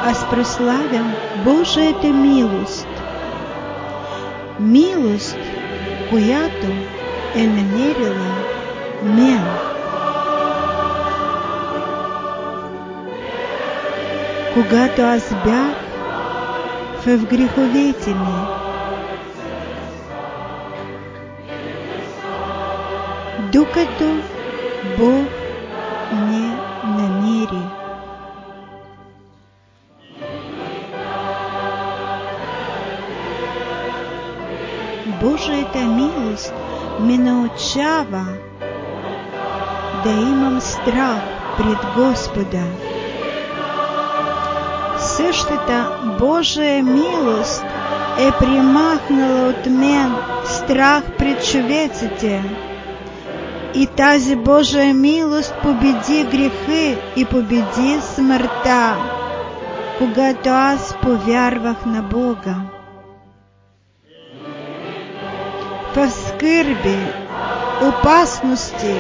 аз прославям Божията милост. Милост, която е намерила мен. Когато аз бях в греховете ми, докато Бог ме намери. Божията милост ме научава да имам страх пред Господа. Същата Божия милост е премахнала от мен страх пред човеците. И тази Божия милост победи грехи и победи смъртта, когато аз повярвах на Бога. В скърби, опасности,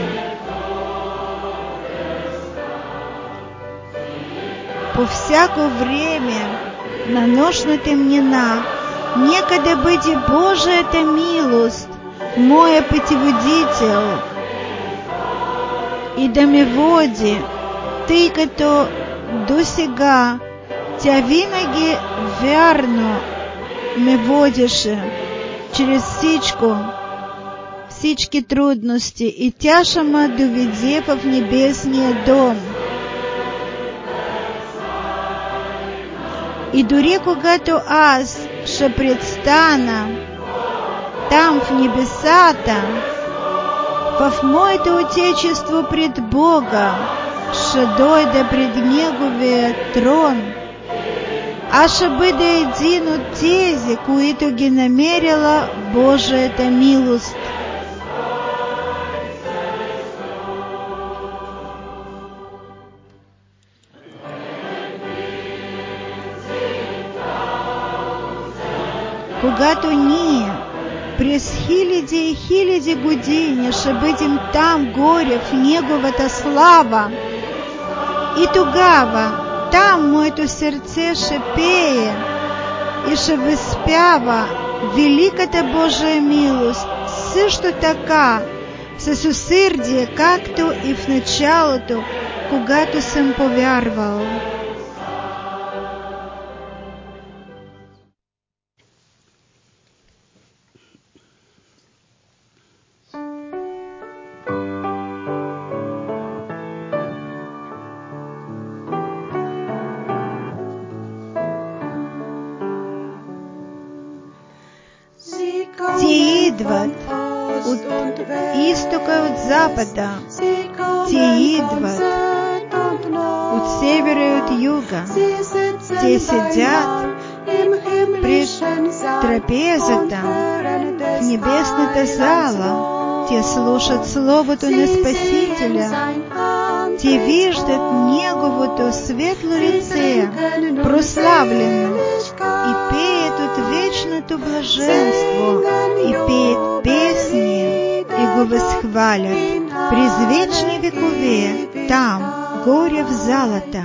по всяко време на нощна темнина, нека да бъде Божията милост моя пътеводител и да ме води, тъй като досега тя винаги вярно ме водеше чрез всички трудности, и тя ще ме доведе в небесния дом. И дори когато аз ще предстана там в небесата, в моето отечество пред Бога, ще дойда пред Неговия трон, аз ще бъда един от тези, които ги намерила Божията милост. Когато ние през хиляди и хиляди години ще бъдем там горе в Неговата слава, и тогава там моето сърце ще пее и ще възпява великата Божия милост, също така с усърдие, както и в началото, когато съм повярвал. Те идват от изтока, от запада, те идват от севера и от юга, те седят пред трапезата в небесната зала, те слушат Словото на Спасителя, те виждат Неговото светло лице, прославлено, и пеят от вечното блаженство, и пеят песни, и го възхвалят през вечни векове, там, горе в залата.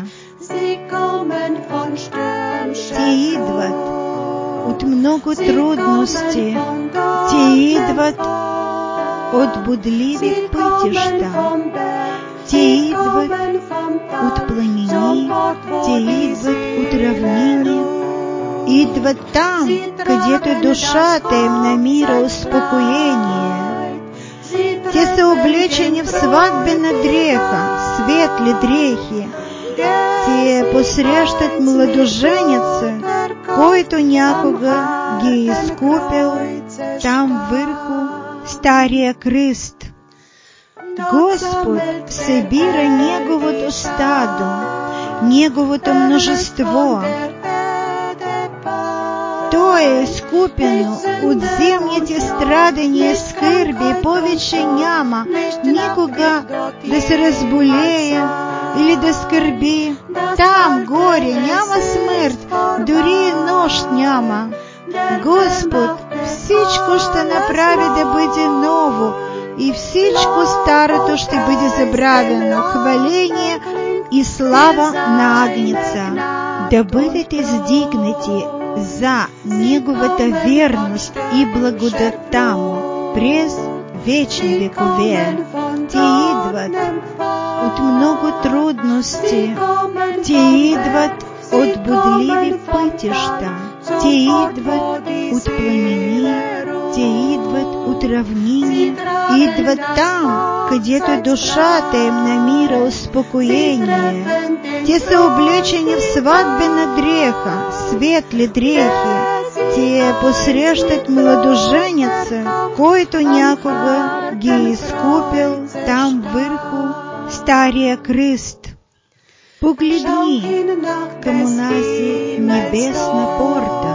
Те идват от много трудности, те идват от бодливи пътища, те идват от планини, те идват от равнини, идват там, където душата им намира успокоение. Те са облечени в сватбена дреха, светли дрехи. Те посрещат младоженеца, който някога ги е изкупил там върху стария кръст. Господ събира Неговото стадо, Неговото множество. То е изкупено от земните страдания, скърби, повече няма никога да се разболее или да скърби. Там горе няма смърт, дори и нощ няма. Господ всичко ще направи да бъде ново, и всичко старото ще бъде забравено. Хваление и слава на Агнеца. да бъдете здигнати за Неговата верност и благодата Му през вечни векове. Те идват от много трудности, те идват от бодливи пътища, те идват от планини, те идват от равнини, идват там, където душата им намира успокоение. Те са облечени в сватбена дреха, светли дрехи. Те посрещат младоженеца, който някога ги е изкупил там върху Стария кръст. Погледни към онази небесна порта.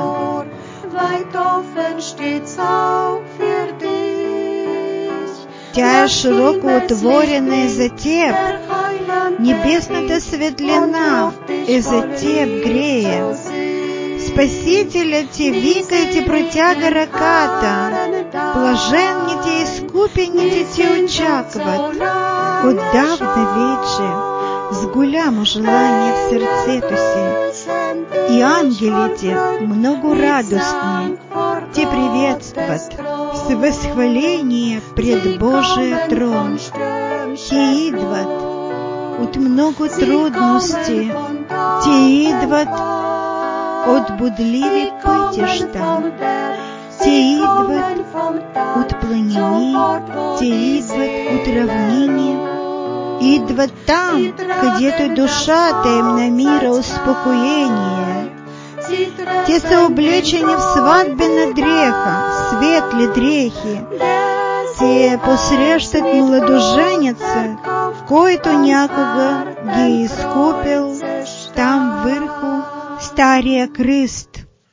Тя е широко отворена за теб. Небесната светлина е за теб греє. Спасителят ти вика и ти протяга ръката. Блаженните и изкупените ти очакват. Отдавна вече, с голямо желание в сърцето си. И ангелите, много радостни, те приветстват с възхваление пред Божия трон. Те идват от много трудности, те идват от бодливи пътища, те идват от планини, те идват от равнини, идват там, където душата им намира успокоение. Те са облечени в сватбена дреха, светли дрехи. Те посрещат младоженеца, който някога ги е изкупил там върху Стария кръст.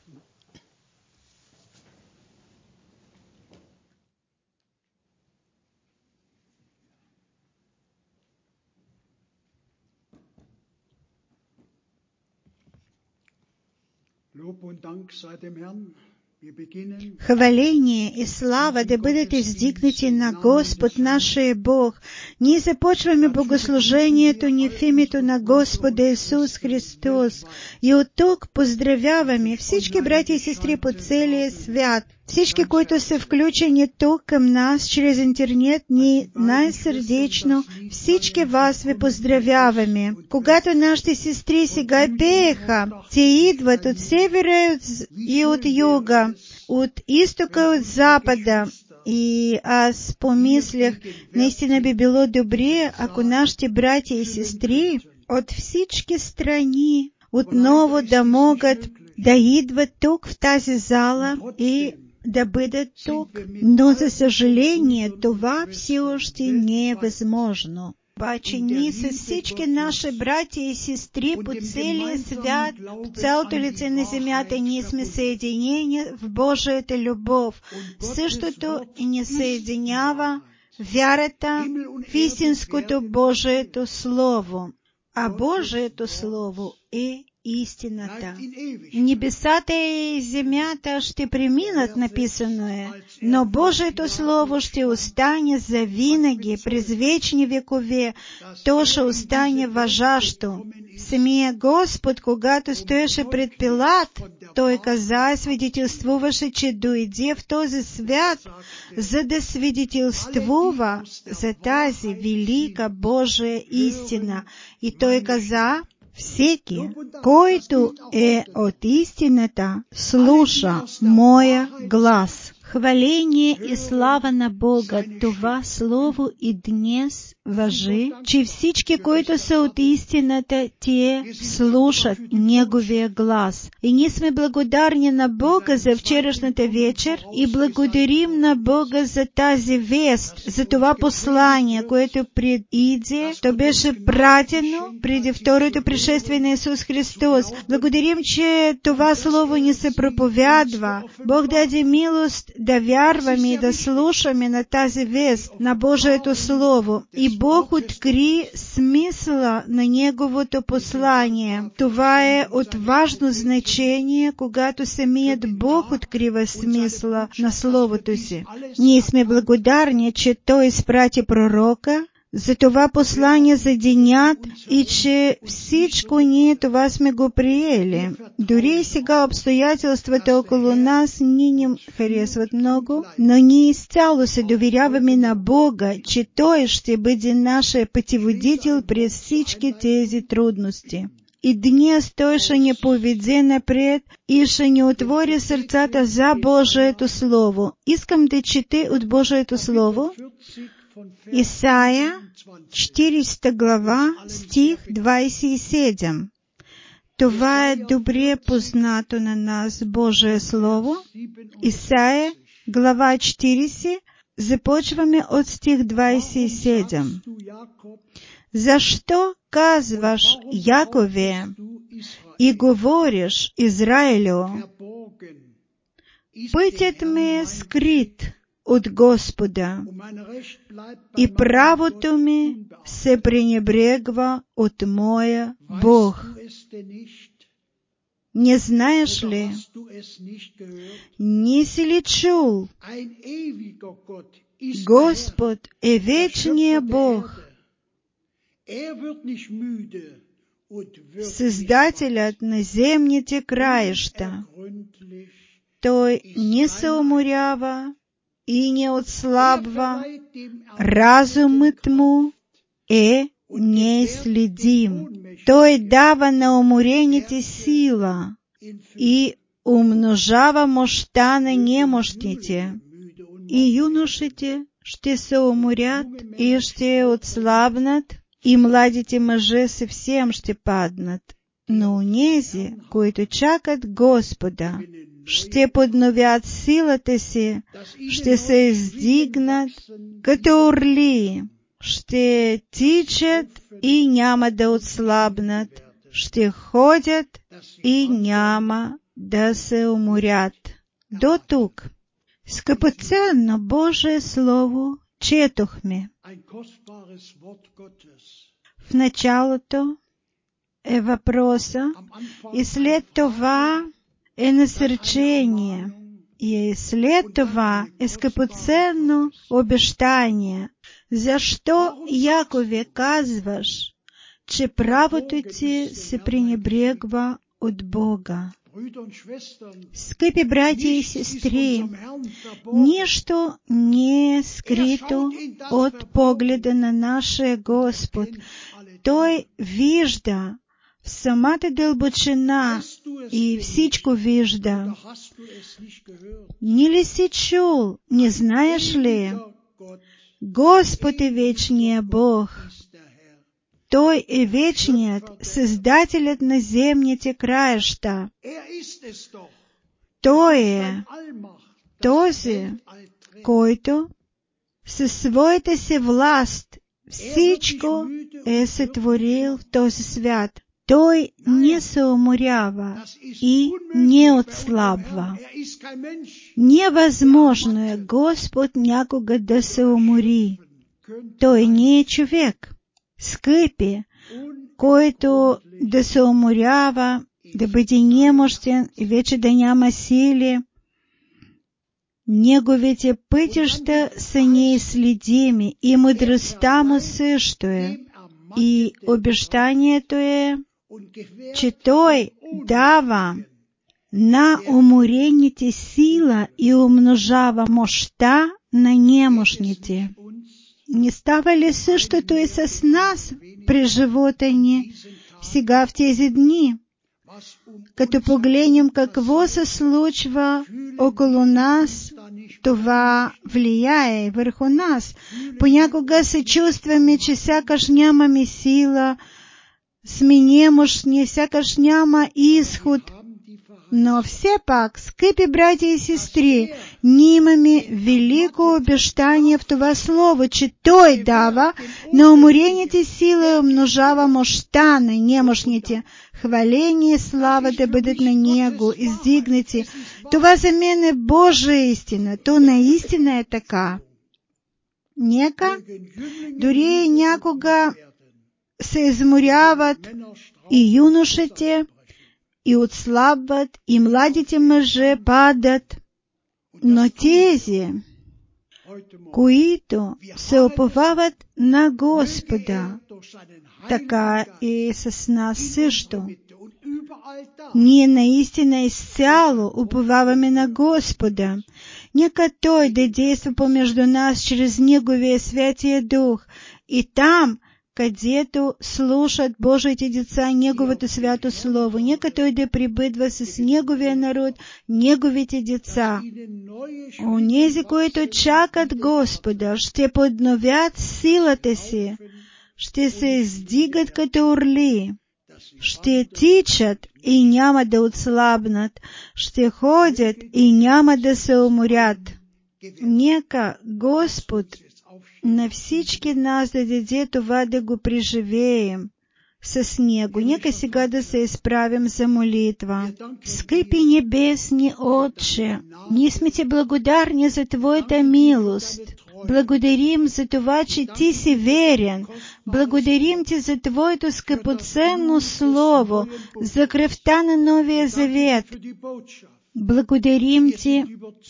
Хваление и слава да бъдат издигнати на Господ нашия Бог. Ние започваме богослужението ни в името на Господа Исус Христос. И от тук поздравяваме всички братя и сестри по целия свят. Всички, които са включени тук към нас чрез интернет, ние най-сърдечно всички вас ви поздравяваме. Когато нашите сестри сега пееха, те идват от севера и от юга, от изтока и от запада. И аз помислях, наистина би било добре, ако нашите братя и сестри от всички страни отново да могат да идват тук в тази зала и да бъдат тук. Но, за съжаление, това все още не е възможно. Обаче ние с всички наши братя и сестри по целия свят, по цялото лице на земята, ние сме съединени в Божията любов. Същото и ни съединява вярата в истинското Божието Слово. А Божието Слово е истината. Небесата и земята ще преминат, написано е, но Божието Слово ще остане завинаги през вечни векове. То ще остане важащо. Самия Господ, когато стоеше пред Пилат, той каза, свидетелствуваше, че дойде в този свят, за да свидетелствува за тази велика Божия истина. И той каза, всеки, който е от истината, слуша моя глас. Хваление и слава на Бога, това слово и днес важи, че всички, които са от истината, те слушат Неговия глас. И ние сме благодарни на Бога за вчерашната вечер и благодарим на Бога за тази вест, за това послание, което предиде, то беше пратено преди второто пришествие на Исус Христос. Благодарим, че това слово ни се проповядва. Бог даде милост да вярваме и да слушаме на тази вест, на Божието Слово. И Бог откри смисъла на Неговото послание. Това е от важно значение, когато самият Бог открива смисъла на Словото си. Ние сме благодарни, че Той изпрати пророка, за това послание за денят и че всичко ние това сме го приели. Дори и сега обстоятелствата около нас ни не харесват много, но ние изцяло се доверяваме на Бога, че Той ще бъде нашия пътеводител през всички тези трудности. И днес Той ще ни поведе напред и ще ни отвори сърцата за Божието Слово. Искам да чете от Божието Слово Исаия, 40 глава, стих 27. Това е добре познато на нас Божие Слово. Исаия, глава 40, започваме от стих 27. Защо казваш, Якове, и говориш, Израилю, пътят ми е скрит от Господа, и правото ми се пренебрегва от моя Бог. Не знаеш ли? Не си ли чул? Господ е вечният Бог, Създателят на земните краища. Той не се уморява и не отслабва, разумът му е неизследим. Той дава на уморените сила и умножава мощта на немощните. И юношите ще се уморят и ще отслабнат, и младите мъже съвсем ще паднат. Но онези, които чакат Господа, ще подновят силата си, ще се издигнат като орли, ще тичат и няма да отслабнат, ще ходят и няма да се уморят. До тук. Скъпоценно Божие Слово четохме. В началото е въпроса и след това е насърчение и след това е скъпоценно обещание. Защо, Якове, казваш, че правото ти се пренебрегва от Бога? Скъпи братя и сестри, нищо не е скрито от погледа на нашия Господ. Той вижда в самата дълбочина и всичко вижда. Не ли си чул, не знаеш ли? Господ е вечният Бог. Той е вечният, Създателят на земните краища. Той е този, който със своята си власт всичко е сътворил в този свят. Той не се уморява и не отслабва. Невъзможно е Господ някога да се умори. Той не е човек. Скъпи, който да се уморява, да бъде немощен и вече да няма сили. Неговите пътища са неизследими и мъдростта му също е. И обещанието е, че Той дава на уморените сила и умножава мощта на немощните. Не става ли същото и с нас при живота ни сега в тези дни? Като погледнем какво се случва около нас, това влияе върху нас. Понякога се чувстваме, че сякаш нямаме сила, сме немощни, сякаш няма изход. Но все пак, скъпи братя и сестри, ние имаме велико обещание в това слово, че Той дава на уморените сила и умножава мощта на немощните. Хваление и слава да бъдат на Него издигнати. Това за мен е Божия истина. То наистина е така. Нека дори някога се изморяват и юношите, и отслабват, и младите мъже падат. Но тези, които се уповават на Господа, така и с нас също. Ние наистина изцяло уповаваме на Господа. Нека Той да действа помежду нас чрез Неговия Святия Дух и там, където слушат Божиите деца Неговото свято Слово, нека Той да пребъдва с Неговия народ, Неговите деца. Онези, които чакат Господа, ще подновят силата си, ще се издигат като орли, ще тичат и няма да отслабнат, ще ходят и няма да се уморят. Нека Господ на всички нас да даде това да го преживеем с Него. Нека сега да се изправим за молитва. Скъпи небесни Отче, ние сме Ти благодарни за Твоята милост. Благодарим за това, че Ти си верен. Благодарим Ти за Твоето скъпоценно Слово, за кръвта на Новия Завет. Благодарим Ти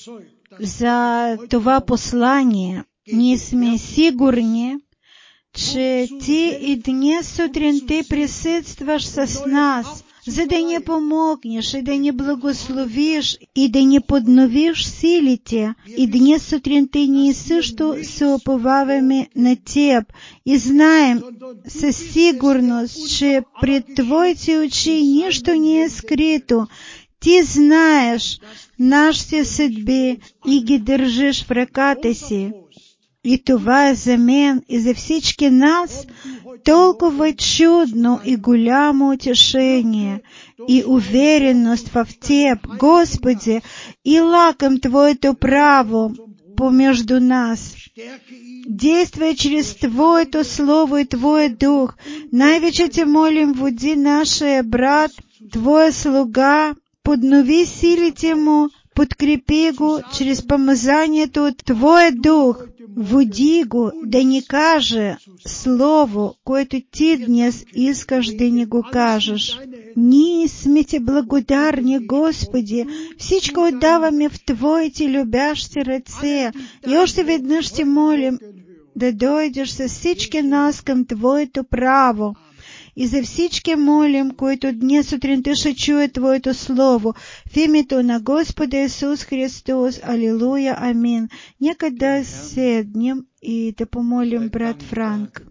за това послание. Ние сме сигурни, че Ти и днес сутринта присъстваш с нас, за да ни помогнеш и да ни благословиш и да ни подновиш силите. И днес сутринта ние също се уповаваме на Теб и знаем със сигурност, че пред Твоите очи нищо не е скрито. Ти знаеш нашите съдби и ги държиш в ръката си. И това е за мен и за всички нас толкова чудно и голямо утешение и увереност в Теб, Господи, и лаком Твоето право помежду нас. Действай чрез Твоето Слово и Твой Дух. Най-вече Те молим, води нашия брат, Твоя слуга, поднови силите му, подкрепи го чрез помазанието от Твоя Дух. Води го да ни каже Слово, което Ти днес искаш да ни го кажеш. Ние сме Ти благодарни, Господи. Всичко отдаваме в Твоите любящи ръце. И още веднъж Ти молим да дойдеш с всички нас към Твоето право. И за всички молим, които днес сутринта ще чуят Твоето Слово. В името на Господа Исус Христос. Алилуя. Амин. Нека да седнем и да помолим брат Франк.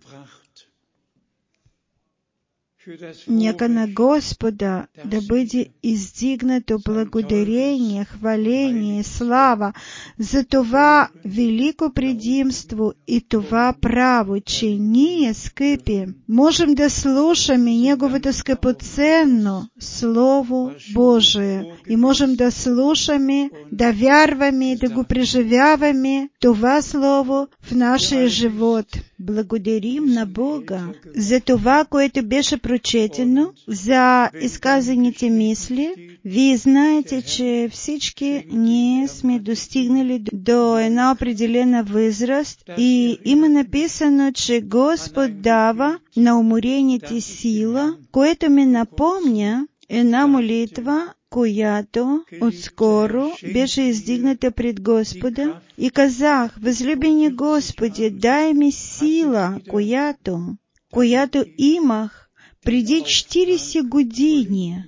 Нека на Господа да бъде издигнато благодарение, хваление и слава за това велико предимство и това право, че ние, скъпи, можем да слушаме Неговото скъпоценно Слово Божие и можем да слушаме, да вярваме и да го преживяваме това Слово в нашия живот. Благодарим на Бога за това, което беше прочетено, за изказаните мисли. Вие знаете, че всички ние сме достигнали до една определена възраст и има написано, че Господ дава на уморените сила, което ми напомня една молитва, която отскоро беше издигната пред Господа и казах: възлюбени Господи, дай ми сила, която имах преди 40 години.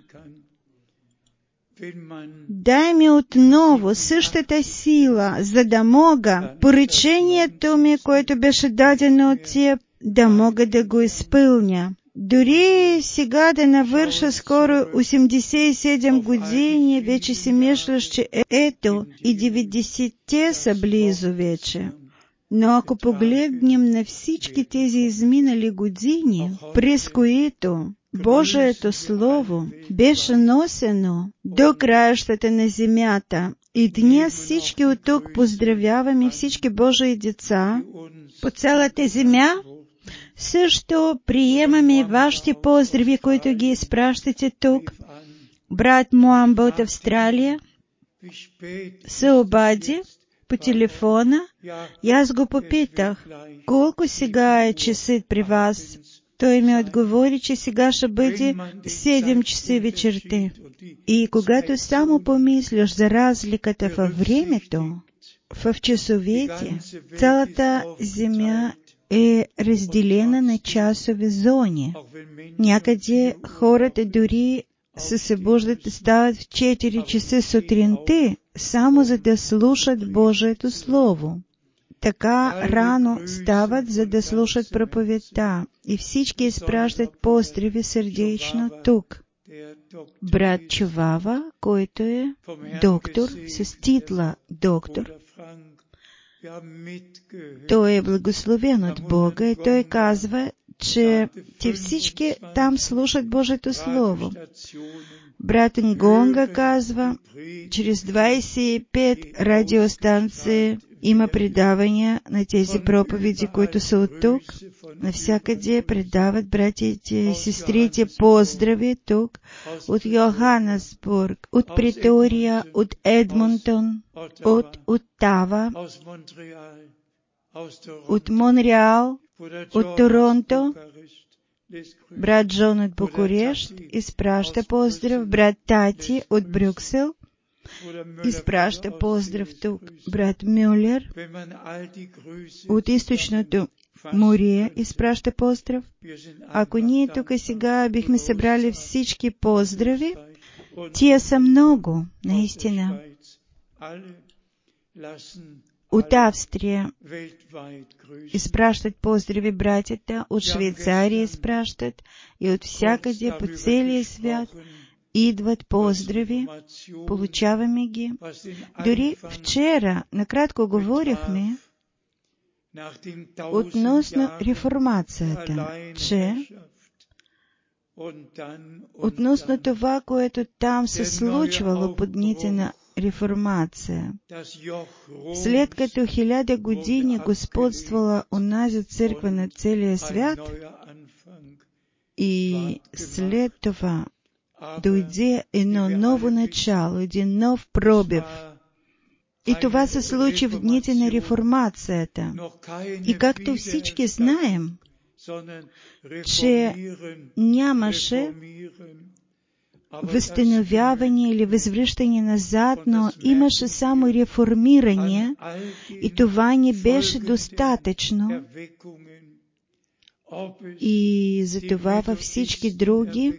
Дай ми отново същата сила, за да мога поръчението ми, което беше дадено от Теб, да мога да го изпълня. Дори сега да навърша скоро 87 години, вече си мислиш, че ето и 90-те са близо вече. Но ако погледнем на всички тези изминали години, през които Божието Слово беше носено до краищата на земята, и днес всички от тук поздравяваме всички Божии деца по цялата земя, също приемаме и вашите поздрави, които ги изпращате тук. Брат Муамба от Австралия се обади по телефона и аз го попитах, колко сега е часът при вас. Той ми отговори, че сега ще бъде 7 часа вечерта. И когато само помислиш за разликата във времето, в часовете цялата земя е разделена на часови зони. Някъде хората дори се събуждат, стават в 4 часа сутринта, само за да слушат Божието Слово. Така рано стават, за да слушат проповедта, и всички изпращат поздрави сърдечно тук. Брат Чувава, който е доктор, с титла доктор, той е благословен от Бога и той казва, че те всички там слушат Божието Слово. Брат Нгонга казва, чрез 25 радиостанции има предавания на тези проповеди, които са от тук. Навсякъде предават братите и сестрите поздрави тук, от Йоханесбург, от Претория, от Едмонтон, от Оттава, от Монреал, от Торонто. Брат Джон от Букурещ изпраща поздрав, брат Тати от Брюксел изпраща поздрав тук, брат Мюллер от източното море изпраща поздрав. Ако ние тук сега бихме събрали всички поздрави, тия са много, наистина. От Австрия изпращат поздрави братята, от Швейцария изпращат и от всякъде по целия свят идват поздрави, получаваме ги. Дори вчера накратко говорихме относно реформацията, че относно това, което там се случвало под дните на реформация. След като 1000 години господствала онази църква на целия свят, и след това дойде едно ново начало, един нов пробив. И това се случи в дните на реформацията. И както всички знаем, че нямаше възстановяване или възвръщане назад, но имаше само реформиране и това не беше достатъчно. И затова във всички други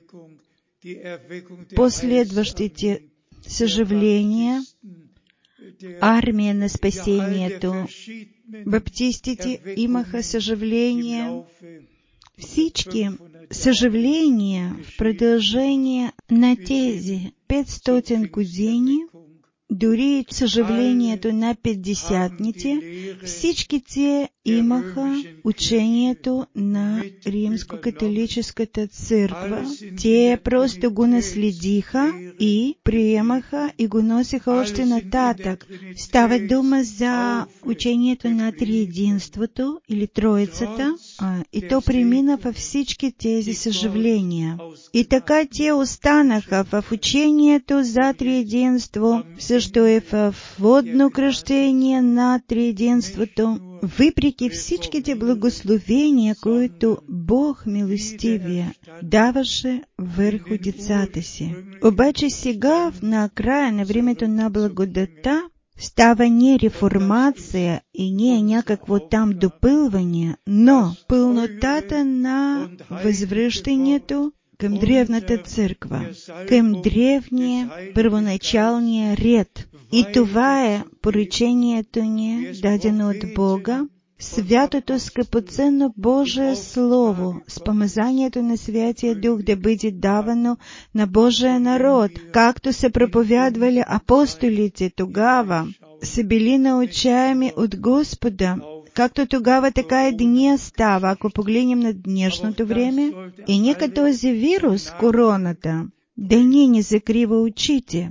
последващите съжаления, армия на спасението, баптистите имаха съжаления, всички съжаления в продължение на тези 500 години, дори съжалението на 50-ните, всички те имаха учението на Римско-католическата църква. Те просто го наследиха и приемаха и го носиха още нататък. Става дума за учението на триединството или Троицата, и то премина във всички тези съжаления. И така те останаха в учението за триединство, също е в водно кръщение на триединството, въпреки всичките благословения, които Бог милостивия даваше върху децата си. Обаче сега, на края на времето на благодата, става не реформация и не някакво там допълване, но пълнотата на възвръщането към древната църква, към древния първоначалния ред. И това е поръчението ни, дадено от Бога, святото скъпоценно Божие Слово, с помазанието на Святия Дух да бъде давано на Божия народ, както са проповядвали апостолите тогава, са били научаеми от Господа, както тогава, така и днес става, ако погледнем на днешното време, и нека този вирус, короната, да ни закрива очите.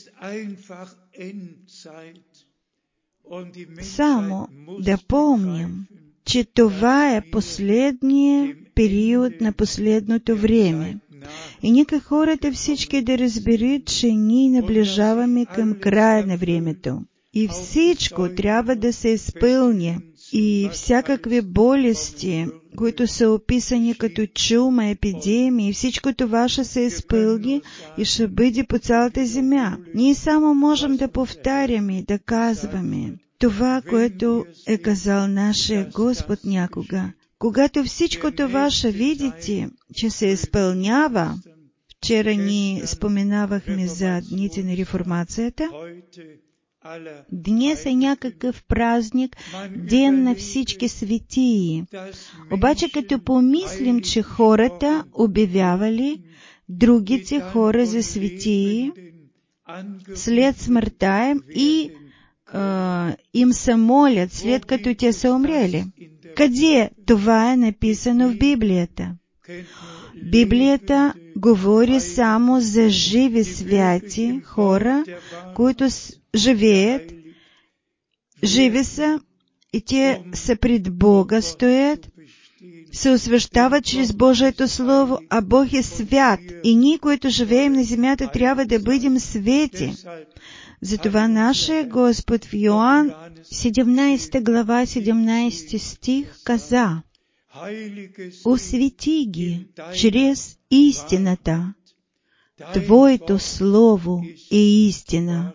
Само да помним, че това е последният период на последното време. И нека хората всички да разберат, че ние наближаваме към края на времето. И всичко трябва да се изпълни. И всякакви болести, които са описани като чума, епидемии, всичко това ще се изпълни и ще бъде по цялата земя. Ние само можем да повтаряме, да казваме. това, което е казал нашия Господ някога. Когато всичко това ще видите, че се изпълнява, вчера ни споменавахме за дните на реформацията, днес е някакъв празник, ден на всички светии. Обаче като помислим, че хората обявявали другите хора за светии след смъртта им и им се молят, след като те са умрели. Къде това е написано в Библията? Библията говори само за живи святи хора, които живеят, живи са и те са пред Бога, стоят, се освещават чрез Божието Слово, а Бог е свят и ние, които живеем на земята, трябва да бъдем свети. Затова нашия Господ в Йоан 17 глава 17 стих каза: освети ги чрез истината. Твоето Слово е истина.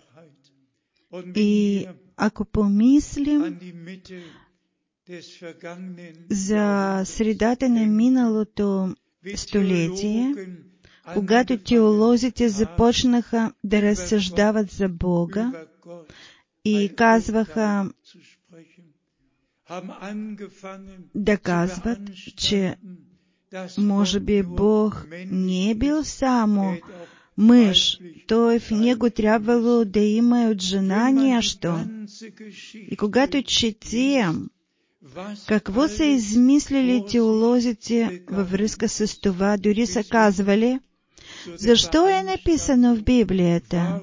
И ако помислим за средата на миналото столетие, когато теолозите започнаха да разсъждават за Бога и казваха, да казват, че може би Бог не е бил само мъж, той в него трябвало да има и от жена нещо. И когато четем какво са измислили теолозите във връзка с това, дори са казвали, защо е написано в Библията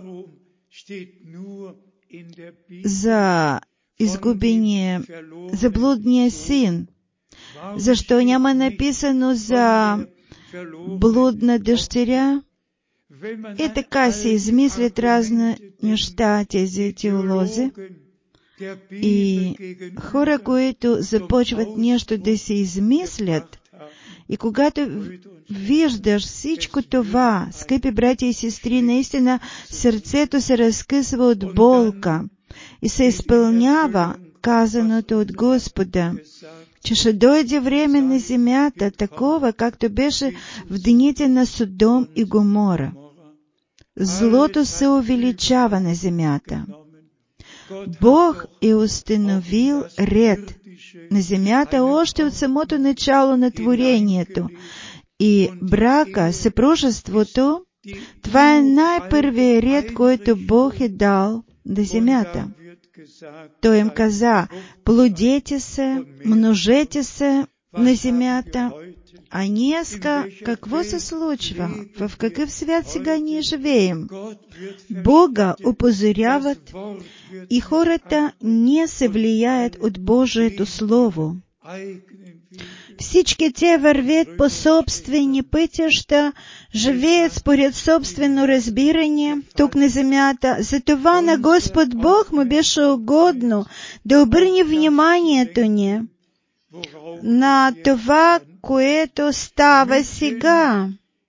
за изгубения, за блудния син? Защо няма написано за блудна дъщеря? И така се измислят разни неща тези теолози. И хора, които започват нещо да се измислят, и когато виждаш всичко това, скъпи братя и сестри, наистина сърцето се разкъсва от болка и се изпълнява казаното от Господа, че ще дойде време на земята, такова, както беше в дните на Содом и Гомора. Злото се увеличава на земята. Бог е установил ред на земята още от самото начало на творението. И брака, съпружеството, това е най-първият ред, който Бог е дал на земята. Той им каза, плодете се, множете се на земята. А днеска какво се случва? В какъв свят сега ние живеем? Бога опозоряват и хората не се влияят от Божието Слово. Всички те вървят по собствени пътища, живеят според собствено разбиране тук на земята. Затова на Господ Бог му беше угодно да обърне вниманието ни на това, което става сега.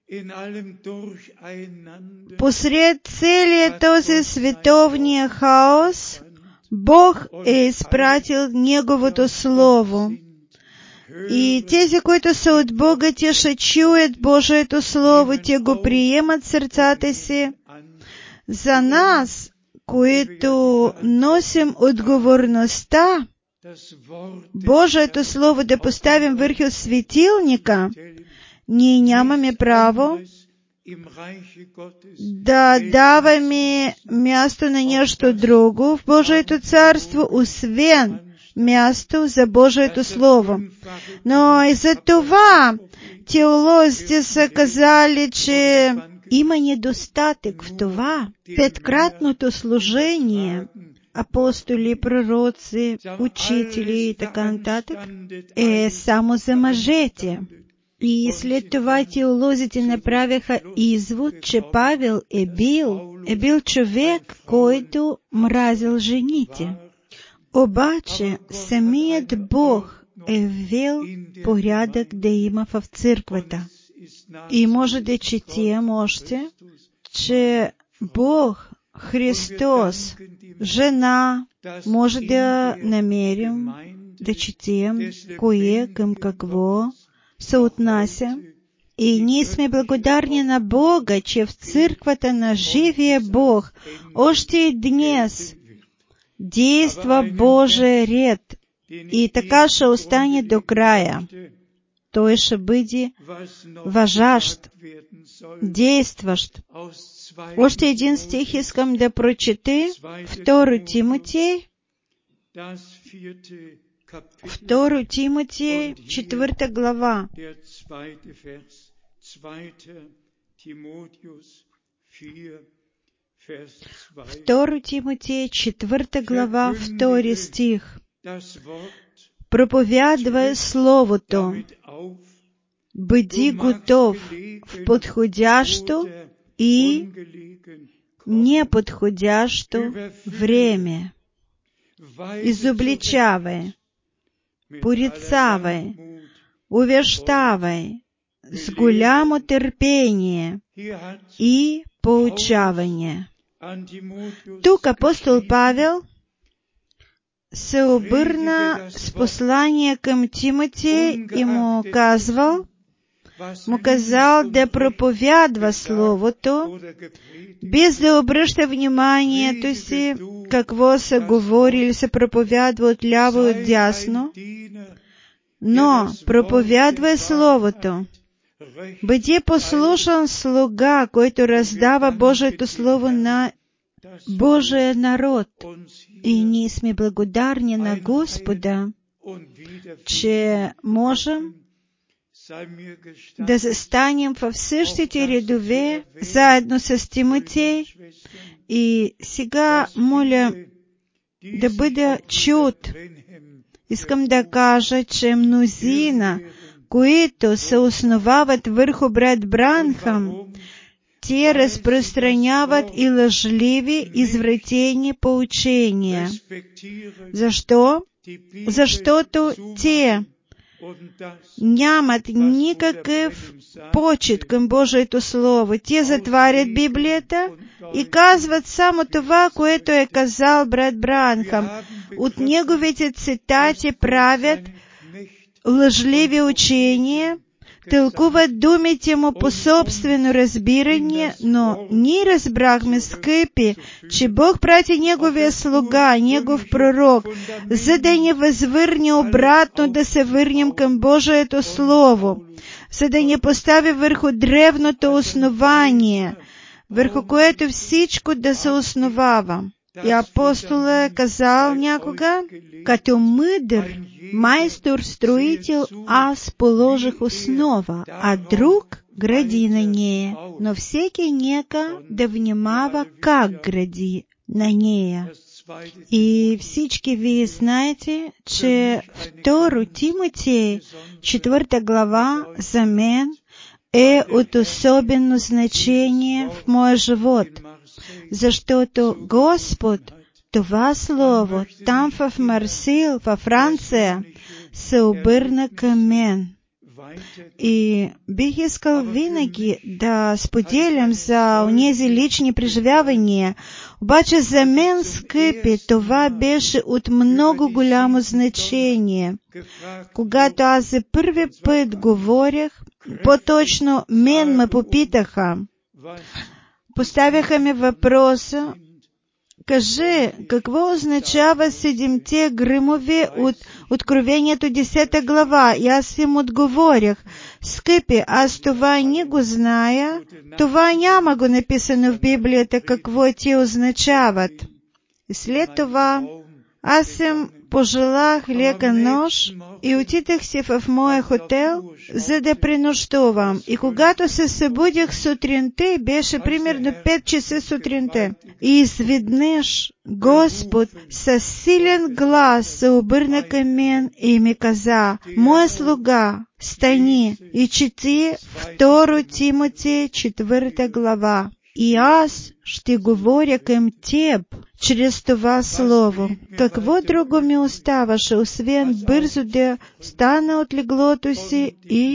Посред целия този световния хаос, Бог е изпратил Неговото Слово. И тези, които са от Бога, те ще чуят Божието Слово, те го приемат в сърцата си. За нас, които носим отговорността Божието Слово да поставим върху светилника, ние нямаме право да даваме място на нещо друго в Божието царство, освен място за Божието Слово. Но и за това теолозите са казали, че има недостатък в това. Петкратното служение, апостоли, пророци, учители и така нататък, е само за мъжете. И след това теолозите направиха извод, че Павел е бил човек, който мразил жените. Обаче самият Бог е ввел порядък да има в църквата. И може да четем още, че Бог Христос, жена, може да намерим да четем кое към какво се отнася. И ние сме благодарни на Бога, че в църквата на живия Бог още и днес действа Божий ред и така ще остане до края. Той ще бъде важащ, действащ. Още един стих искам да прочета. 2 Тимотей, 4 глава. 2 Тимотей, 4 глава, 2 стих. Проповядвай Словото, бъди готов в подходящо и неподходящо време. Изобличавай, порицавай, увещавай с голямо търпение и поучаване. Тук апостол Павел се обърна с послание към Тимотей и му казал да проповядва Словото, без да обръща вниманието си какво се говори или се проповядва отляво и отдясно, но проповядвай Словото. Бъди послушен слуга, който раздава Божието Слово на Божия народ. И ние сме благодарни на Господа, че можем да застанем в същите редове, заедно с Тимотей. И сега моля да бъда чут. Искам да кажа, че мнозина, които се основават върху брат Бранхам, те разпространяват и лъжливи, извратени поучения. Защо? Защото те нямат никакъв почит към Божието Слово. Те затварят Библията и казват само това, което е казал брат Бранхам. От неговите цитати правят лъжливи учения, тълкуват думите му по собствено разбиране, но ние разбрахме, скъпи, че Бог прати Неговия слуга, Негов пророк, за да ни възвърне обратно да се върнем към Божието Слово, за да ни постави върху древното основание, върху което всичко да се основава. И апостол е казал някога, като мъдър майстор-строител аз положих основа, а друг гради на нея. Но всеки нека да внимава как гради на нея. И всички вие знаете, че 2 Тимотей, 4 глава, за мен е от особено значение в моя живот. Защото Господ, това Слово, там в Марсил, във Франция, се обърна към мен. И бих искал винаги да споделям за онези лични преживявания. Обаче за мен, скъпи, това беше от много голямо значение. Когато аз за първи път говорих, по-точно мен ме попитаха, поставяха ми въпроса, кажи, какво означава 7-те гръмове от Откровението 10 глава? И аз им отговорих, скъпи, аз това не го зная, това няма го написано в Библията, какво те означават. И след това аз им пожелах лека нощ и отидах си в моя хотел, за да пренощувам. И когато се събудих сутринта, беше примерно 5 часа сутринта. И изведнъж Господ със силен глас се обърна към мен и ми каза, моя слуга, стани и чети 2 Тимотей 4 глава. И аз ще говоря към теб чрез това Слово. Какво друго ми оставаше, освен бързо да стана от леглото си и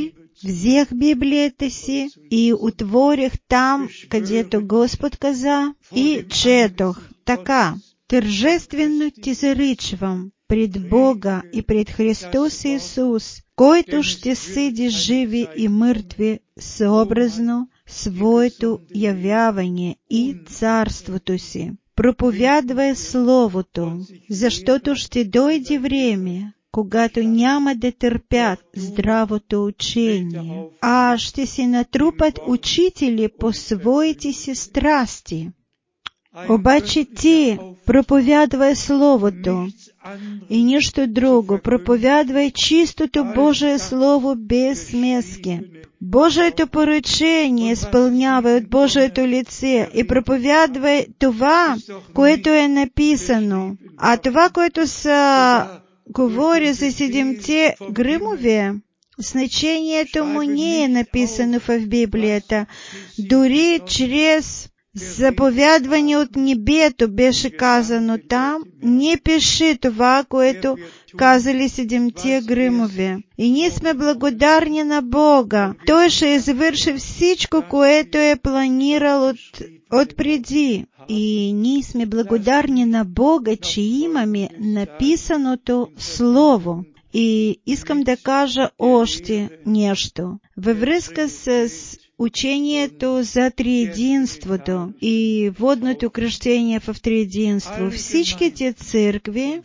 всех библиотеси и утворих там, където Господ каза, и четох така: тържествено ти заричвам пред Бога и пред Христос Исус, който ще съди живи и мъртви съобразно своето явяване и царството си. Проповядвай Словото, защото ще дойде време, когато няма да търпят здравото учение, а ще се натрупат учители по своите си страсти. Обаче ти проповядвай Словото и нищо друго. Проповядвай чистото Божие Слово без смески. Божието поръчение изпълнявай от Божието лице и проповядвай това, което е написано. А това, което са говори за 7 гръмове, значението му не е написано в Библията. Дори чрез заповядване от небето беше казано там: не пиши това, което казали 7 гръмове. И ние сме благодарни на Бога. Той ще извърши всичко, което е планирал отпреди. И ние сме благодарни на Бога, че имаме написаното Слово. И искам да кажа още нещо. Във връзка с учението за триединството и водното кръщение в триединство, всичките църкви,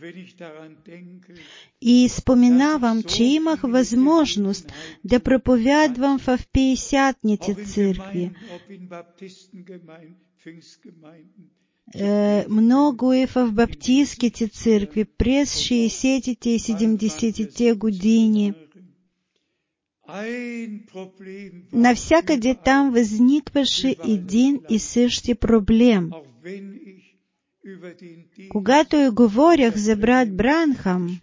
и споменавам, че имах възможност да проповядвам в 50-ните църкви. Много е в баптистските църкви през 60-те и 70-те години. Навсякъде там възникваше един и същи проблем. Когато я говорях за брат Бранхам,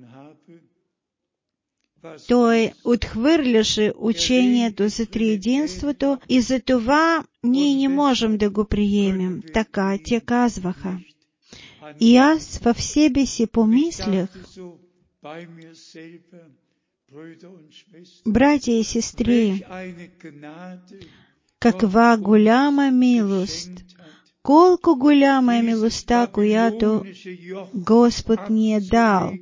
той отхвърляше учението за триединството и за това ние не можем да го приемем. Така те казваха. И аз в себе си помислях: братя и сестри, каква голяма милост! Колко голяма е милостта, която Господ ни е дал!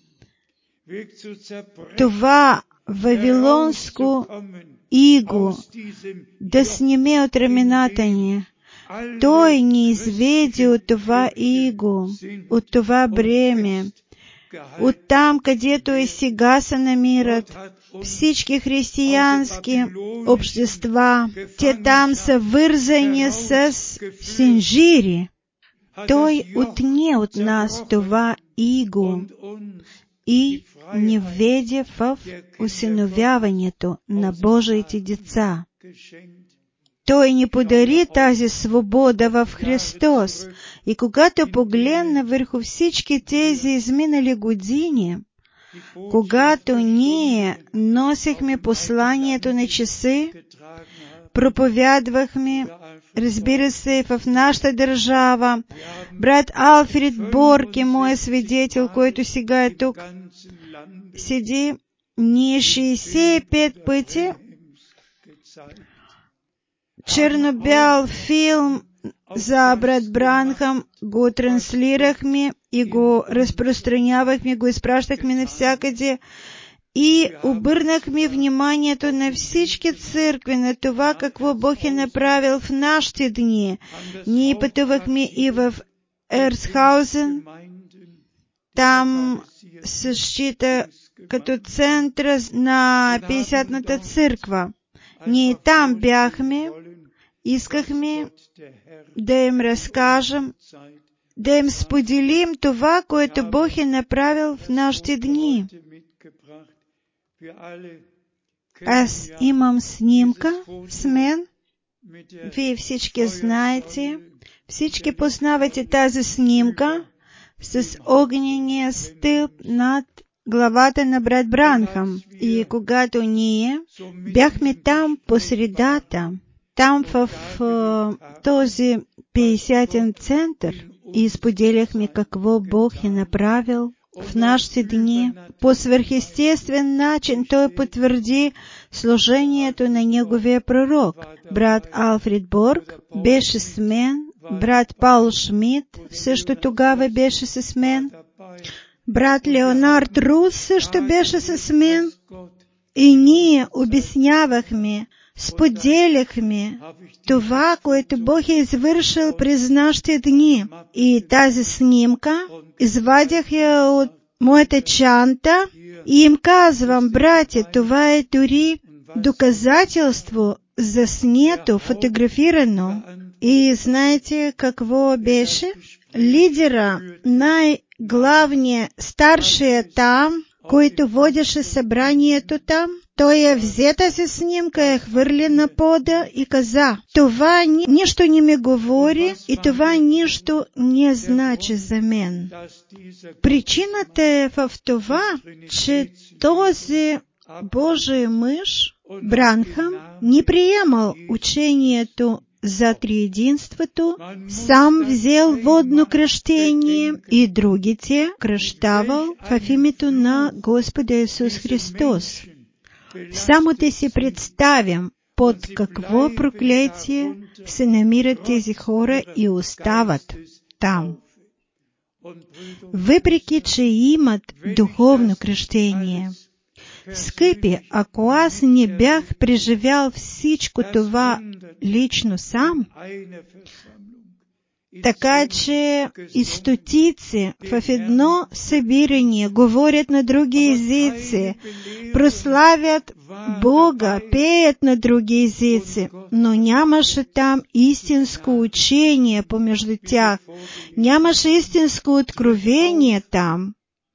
Това вавилонско иго да снеме от рамената ни. Той ни изведе от това иго, от това бреме, от там, където и сега се намират всички християнски общества. Те там са вързани с синжири. Той отне от нас това иго и ни введе в усиновяването на Божиите деца. Той ни подари тази свобода в Христос. И когато погледна върху всички тези изминали години, когато ние носихме посланието на часи, проповядвахме, разбира се, в нашата държава. Брат Алфред Борг е мой свидетел, който сега е тук. Седи, ние 65 пъти черно-бял филм за брат Бранхам го транслирахме и го разпространявахме, го изпращахме навсякъде и обърнахме вниманието на всички църкви на това, какво Бог е направил в нашите дни. Ние пътувахме и в Ерсхаузен. Там се счита като център на 50-ната църква. Ние там бяхме, искахме да им разкажем, да им споделим това, което Бог е направил в нашите дни. Аз имам снимка с мен. Вие всички знаете, всички познавате тази снимка с огнения стълб над главата на брат Бранхам. И когато ние бяхме там по средата, там в този 50-тен център, и споделяхме какво Бог е направил в наши дни по сверхъестествен начин той потвърди служението на неговия пророк. Брат Алфред Борг беше с мен, брат Паул Шмидт също тогава беше с мен, брат Леонард Рус също беше с мен и ние обяснявахме, споделяхме това, което Бог е извършил през нашите дни. И тази снимка извадях я от моята чанта и им казвам: братя, това е дори доказателство, заснето, фотографирано. И знаете какво беше? Лидера, най-главният, старшия там, който водеше събранието там, той я взе тази снимка, я хвърли на пода и каза: това нищо не ми говори и това нищо не значи за мен. Причината е в това, че този Божий мъж, Бранхам, не приемал учението за триединството, сам взел водно кръщение и другите кръщавал в името на Господа Исус Христос. Само да си представям под какво проклятие се намират тези хора и остават там. Въпреки че имат духовно кръщение. Скъпи, ако аз не бях преживял всичко това лично сам, така че и стотици в едно събиране говорят на други езици, прославят Бога, пеят на други езици, но нямаше там истинско учение помежду тях, нямаше истинско откровение там.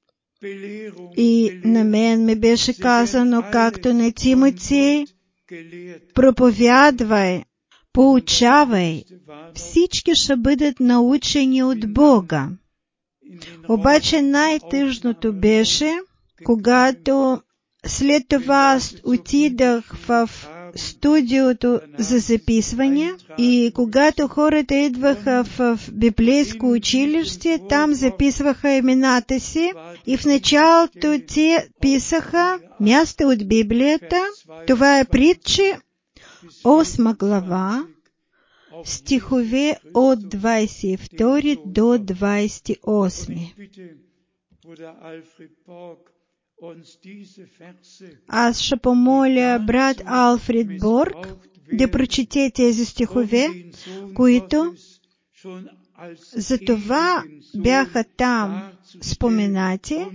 И на мен ми беше казано, както на Тимотей: проповядвай, поучавай, всички ще бъдат научени от Бога. Обаче най-тъжното беше, когато след това отидах в студиото за записване и когато хората идваха в библейско училище, там записваха имената си и в началото те писаха място от Библията. Това е Притчи, 8 глава, стихове от 22 до 28. Аз ще помоля брат Алфред Борг да прочете тези стихове, които за това бяха там споменати,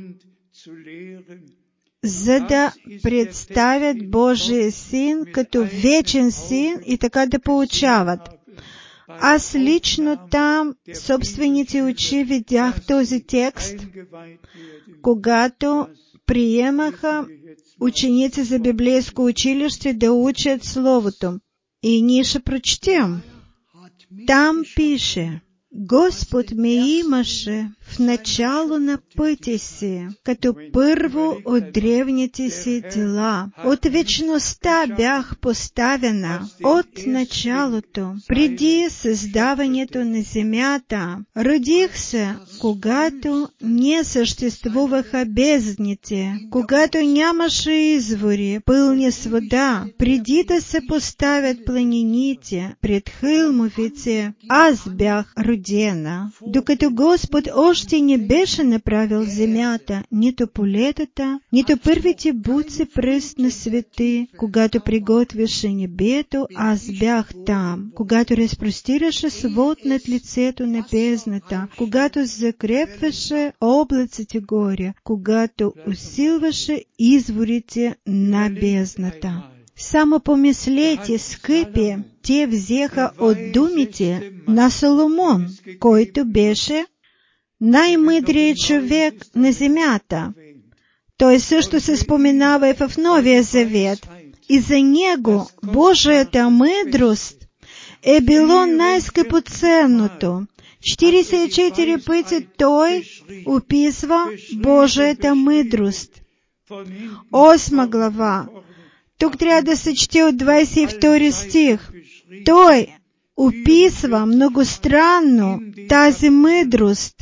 за да представят Божия Син като вечен Син и така да поучават. Аз лично там, собствените очи, видях този текст, когато приемаха ученици за библейско училище да учат Словото. И ние ще прочетем. Там пише: Господ ме имаше в начало на пътя си, като първо от древните си дела. От вечността бях поставена, от началото, преди създаването на земята. Родих се, когато не съществуваха бездните, когато нямаше извори, пълни с вода, преди да се поставят планините пред хълмовете, аз бях родена. Докато Господ още не беше направил земята, нито полетата, нито първите буци пръст на свети, когато приготвяше небето, аз бях там, когато разпростираше свод над лицето на бездната, когато закрепваше облаците горе, когато усилваше изворите на бездната. Само помислете, скъпи, те взеха от думите на Соломон, който беше най-мъдрият човек на земята. Той също се споменава и в Новия Завет. И за него Божията мъдрост е било най-скъпоценното. 44 пъти той описва Божията мъдрост. 8 глава. Тук трябва да се чете от 22 стих. Той описва многостранно тази мъдрост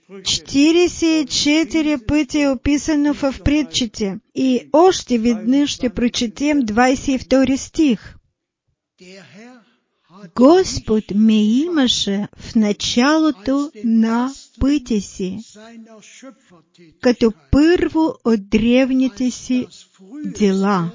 44 пъти описано в притчите. И още веднъж ще прочетем 22 стих. Господ ме имаше в началото на пътя си, като първо от древните си дела.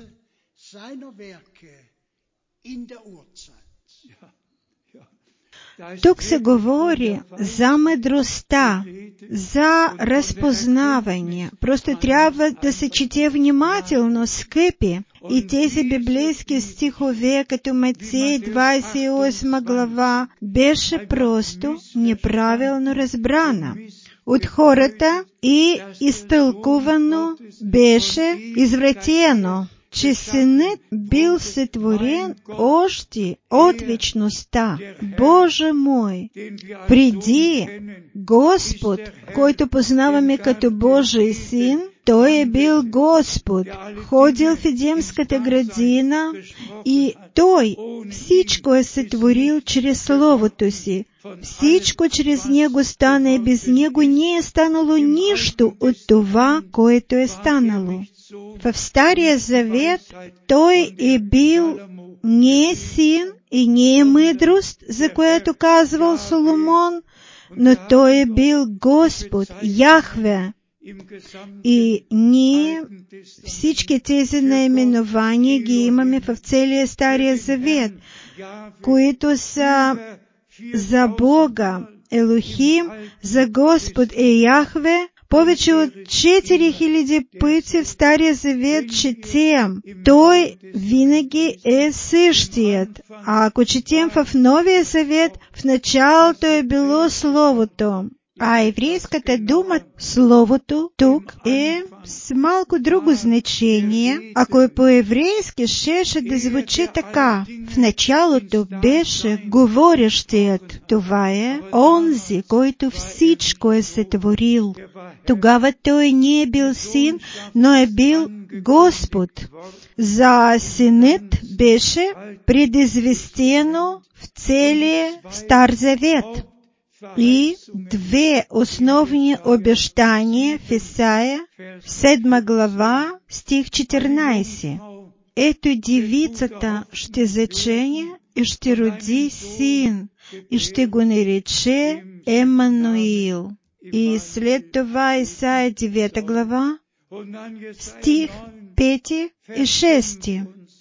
Тук се говори за мъдростта, за разпознаване. Просто трябва да се чете внимателно, скъпи. И тези библейски стихове, като Матей 28 глава, беше просто неправилно разбрана от хората и изтълкувано беше извратено, че Синът бил сътворен още от вечността. Боже мой! Преди Господ, който познаваме като Божий Син, Той е бил Господ, ходил в Едемската градина и Той всичко е сътворил чрез Словото си. Всичко чрез Него стана и без Него не е станало нищо от това, което е станало. В Стария Завет Той е бил не син и не е мъдрост, за което казвал Соломон, но Той е бил Господ, Яхве. И ние всички тези наименования ги имаме в целия Стария Завет, които са за Бога, Елохим, за Господ е Яхве. Повече от 4000 пъти в Стария Завет четем. Той винаги е същият. А ако четем в Новия Завет, в началото е било Словото. А еврейската дума Словото тук е с малко друго значение. Ако е по-еврейски, щеше да звучи така. В началото беше говорещият. Това е онзи, който всичко е сътворил. Тогава той не е бил син, но е бил Господ. За Синът беше предизвестено в целия Стар Завет. И две основни обещания в Исаия, 7 глава, стих 14. Ето девицата ще зачене и ще роди син, и ще го нарече Емануил. И след това Исаия 9 глава, стих 5 и 6.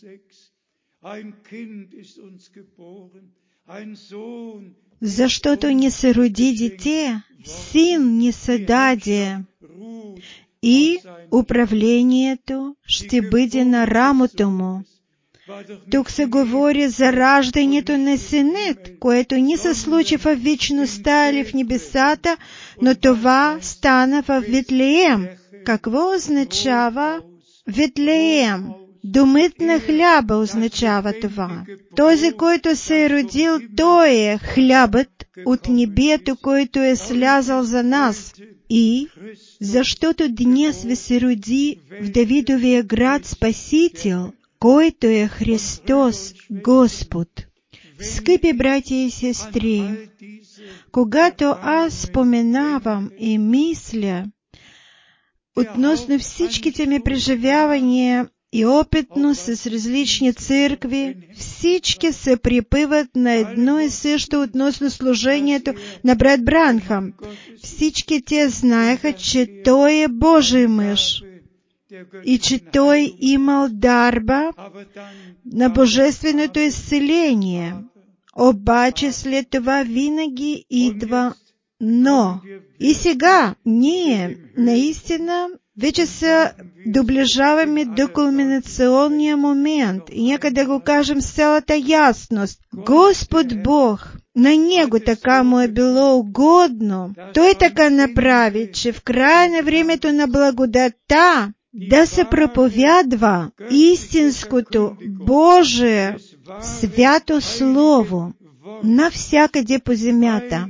Защото ни се роди дете, син ни се даде, и управлението ще бъде на рамото му. Тук се говори за раждането на Синът, което не се случи в вечността или в небесата, но това стана в Витлеем. Какво означава Витлеем? Домът на хляба означава това. Този, който се е родил, той е хлябът от небето, който е слязал за нас. И защото днес ви се роди в Давидовия град Спасител, който е Христос Господ. Скъпи братя и сестри, когато аз споменавам и мисля относно всичките ми преживявания и опитно с различни църкви, всички се припъват на едно и също относно служението на брат Бранхам. Всички те знаеха, че той е Божий мъж и че той имал дарба на божественото изцеление. Обаче след това винаги идва но. И сега ние наистина вече се доближаваме до кулминационния момент и нека да го кажем с цялата ясност. Господ Бог, на Него така му е било угодно. Той така направи, че в края на времето на благодата да се проповядва истинското Божие свято Слово навсякъде по земята.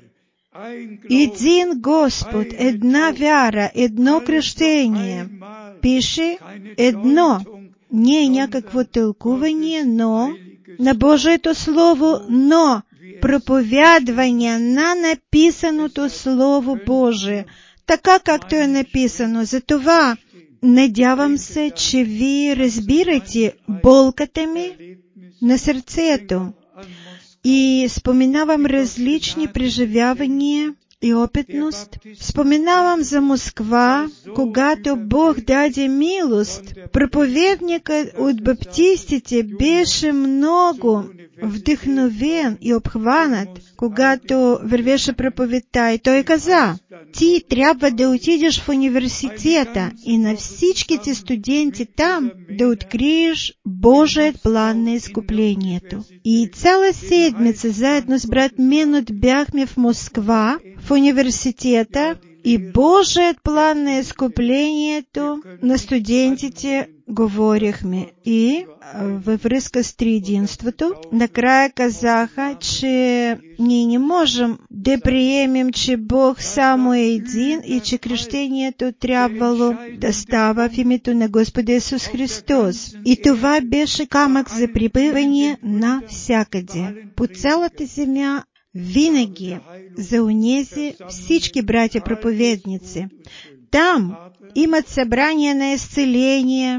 Един Господ, една вяра, едно кръщение. Пише едно, не е някакво тълкуване, но на Божието Слово, но проповядування на написаното Слово Боже, така както е написано. Затова надявам се, че ви разбирате болката ми на сърцето. И споменавам различни преживявания и опитност. Споменавам за Москва, когато Бог даде милост. Проповедникът от баптистите беше много вдъхновен и обхванат, когато вървеше проповедта, и той каза: ти трябва да отидеш в университета и на всичките студенти там да откриеш Божият план на изкуплението. И цяла седмица заедно с брат Менот бяхме в Москва, в университета, и Божият план на изкуплението на студентите говорихме. И във връзка с триединството, накрая казаха, че ние не можем да приемем, че Бог само е един и че кръщението трябвало да става в името на Господа Исус Христос. И това беше камък за прибиване навсякъде. По цялата земя, винаги за онези всички братя проповедници. Там имат събрания на изцеление,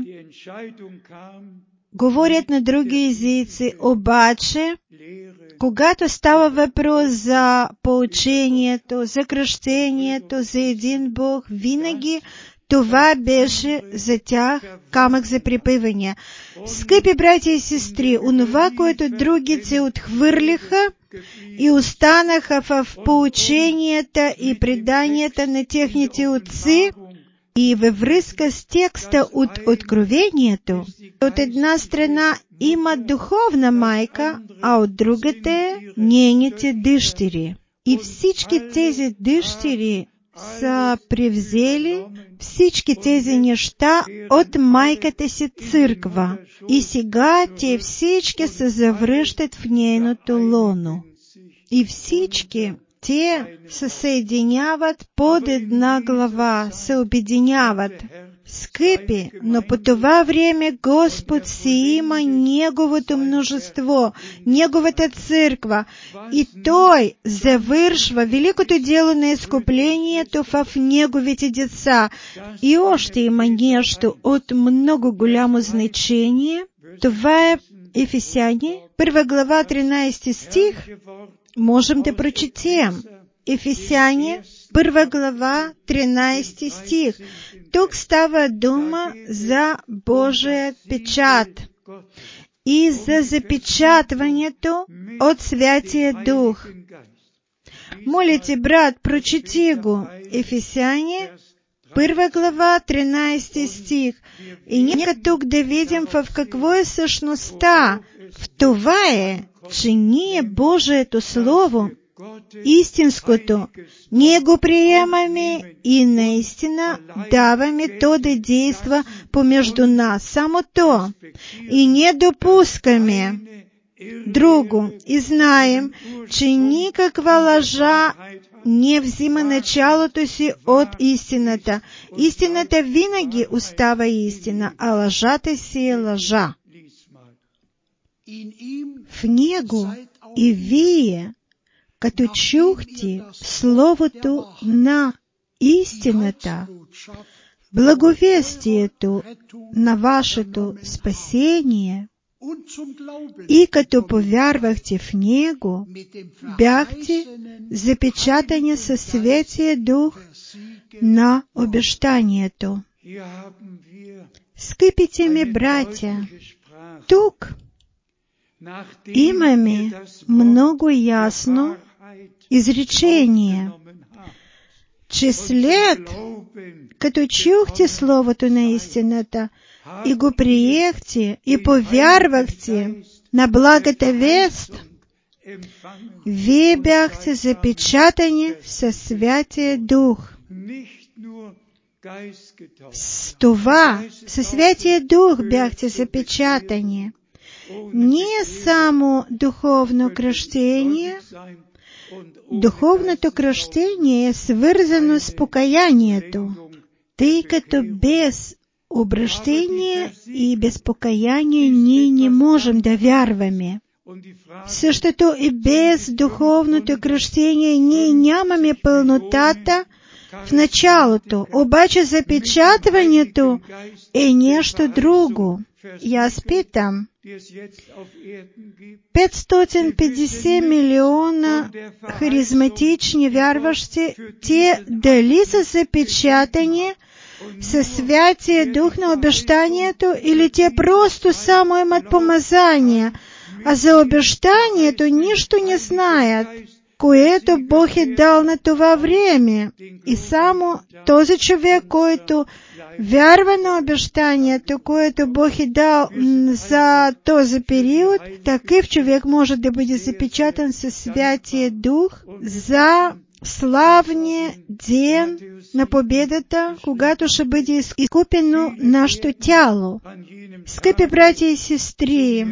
говорят на други езици, обаче, когато става въпрос за поучението, за кръщението, за един Бог, винаги това беше за тях камък за припъване. Скъпи братя и сестри, онова, което другите отхвърлиха и останаха в поученията и преданията на техните отци, и във връзка с текста от Откровението, от една страна има духовна майка, а от другата е нейните дъщери. И всички тези дъщери са превзели всички тези неща от майката си църква. И сега те всички се завръщат в нейното лоно. И всички те се съединяват под една глава, се обединяват. Скъпи, но по това време Господ си има Неговото множество, Неговата църква, и Той завършва великото дело на изкуплението в Неговите деца. И още има нещо от много голямо значение. Това е Ефесяни, 1 глава, 13 стих. Можем да прочетем. Ефесяни, 1 глава, 13 стих. Тук става дума за Божия печат и за запечатването от Святия Дух. Моля те, брат, прочети го. Ефесяни, 1 глава, 13 стих. И нека тук да видим в какво е същността. В това е, че ние Божието Слово, истинското, ние го приемаме и наистина даваме то да действа помежду нас. Само то. И не допускаме друго. И знаем, че никаква лъжа не взима началото си от истината. Истината винаги остава истина, а лъжата си е лъжа. В Него и вие, като чухте Словото на истината, благовестието на вашето спасение, и като повярвахте в Него, бяхте запечатани със Светия Дух на обещанието. Скъпите ми братя, тук имаме много ясно изречение, че след като чухте Словото на истината и го приехте и повярвахте на благата вест, вие бяхте запечатани със Святия Дух. С това, със Святия Дух бяхте запечатани. Не само духовно кръщение. Духовното кръщение е свързано с покаянието, тъй като без обръщение и без покаяние ние не можем да вярваме. Същото и без духовното кръщение ние нямаме пълнотата в началото, обаче запечатването е нещо друго. И аз питам, 550 милиона харизматични вярващи, те дали са запечатани със Святия Дух на обещанието, или те просто само имат помазание, а за обещанието нищо не знаят, което Бог е дал на това време. И само този човек, който вярва на обещанието, което Бог е дал за този период, такъв човек може да бъде запечатан със Святия Дух за славния ден на победата, когато ще бъде изкупено нашето тяло. Скъпи братя и сестри,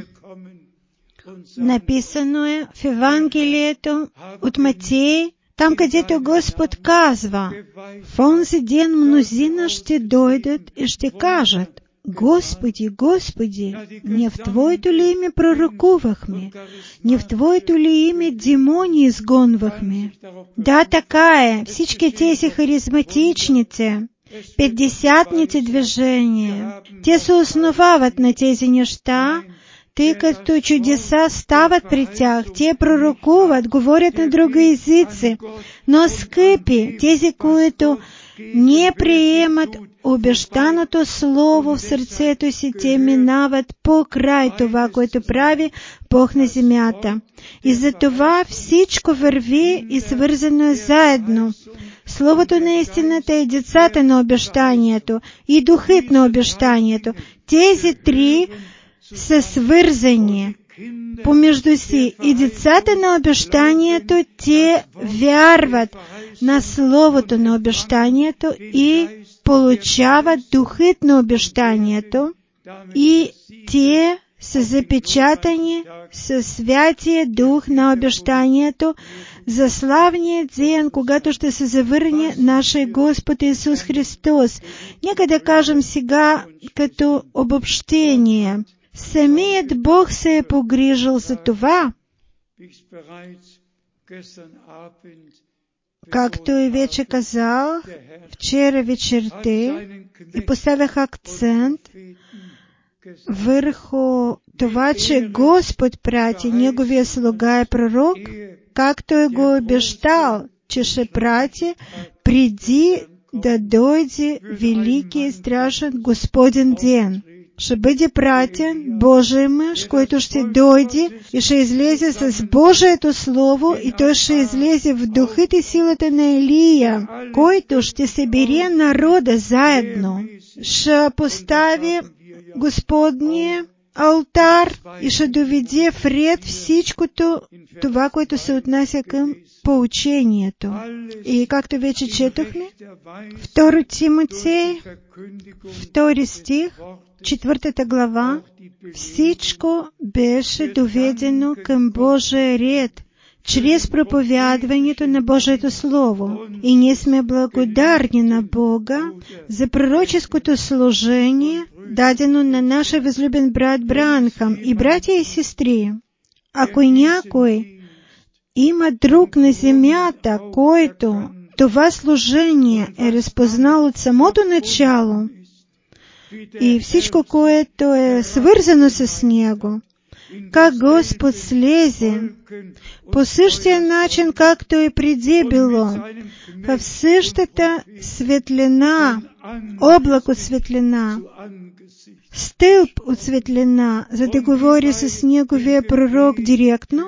написано е в Евангелието от Матей, там където Господ казва, в онзи ден мнозина ще дойдат и ще кажат, Господи, Господи, не в Твоето ли име пророкувахме? Не в Твоето ли име демони изгонвахме? Да, така е. Всички тези харизматичници, петдесятните движения, те се основават на тези неща, тъй като чудеса стават при тях, те пророкуват, говорят на други езици, но скъпи, тези, които не приемат обещаното слово в сърцето си, те минават покрай това, което прави Бог на земята. И за това всичко върви и свързано е заедно. Словото на истината е децата на обещанието и духът на обещанието. Тези три са свързани помежду си, и децата на обещанието, те вярват на Словото на обещанието и получават духът на обещанието, и те са запечатани със Святия Дух на обещанието за славния ден, когато ще се завърне нашия Господ Исус Христос. Нека да кажем сега като обобщение. Самият Бог се е погрижил за това, както и вече казах вчера вечерта, и поставях акцент върху това, че Господ прати Неговия слуга и пророк, както е го обещал, че ще прати преди да дойде велики и страшен Господен ден. Ще бъде пратен Божий мъж, който ще дойде и ще излезе с Божието Слово, и той ще излезе в духът и силата на Илия, който ще събере народа заедно, ще постави Господния алтар и ще доведе в ред всичкото това, което се отнася към поучението. И както вече четохме, 2 Тимотей, 2 стих, 4 глава, всичко беше доведено към Божия ред, чрез проповядването на Божието Слово. И ние сме благодарни на Бога за пророческото служение, дадено на нашия възлюбен брат Бранхам. И братя и сестри, ако някой има друг на земята, който това служение е разпознал от самото начало, и всичко, което е свързано с него, как Господ слезе по същия начин, както и преди било, в същата светлина, облак от светлина, стълб от светлина, за да говори с Неговия пророк директно,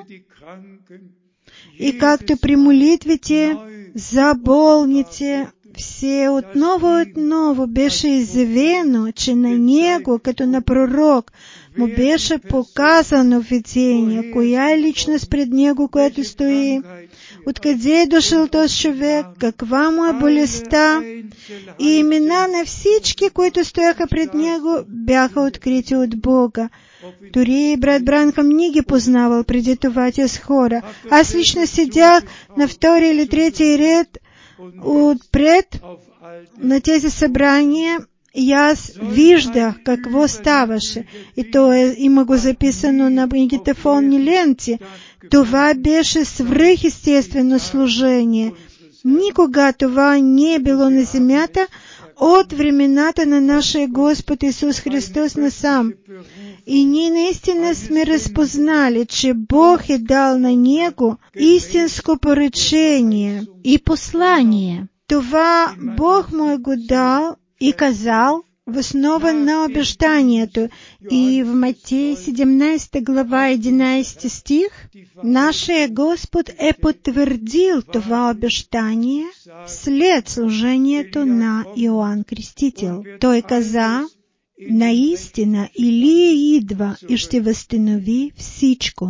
и както при молитвите за болните, все отново беше изявено, че на него, като на пророк, му беше показано видение, коя е личност пред него, която стои, откъде е дошъл този човек, каква му е болестта, и имена на всички, които стояха пред него, бяха открити от Бога. Дори брат Бранхам не ги познавал преди това тези хора. Аз лично седях на 2 или 3 ред отпред на тези събрания аз виждах какво ставаше. И то има го записано на магнитофонни ленти. Това беше свръхестествено служение. Никога това не е било на земята от времената на нашия Господ Исус Христос насам. И ние наистина сме разпознали, че Бог е дал на Него истинско поръчение и послание. Това Бог му е го дал и казал в основа на обещанието. И в Матей 17 глава 11 стих нашия Господ е потвърдил това обещание след служението на Йоанн Крестител. Той каза: наистина Илия идва и ще възстанови всичко.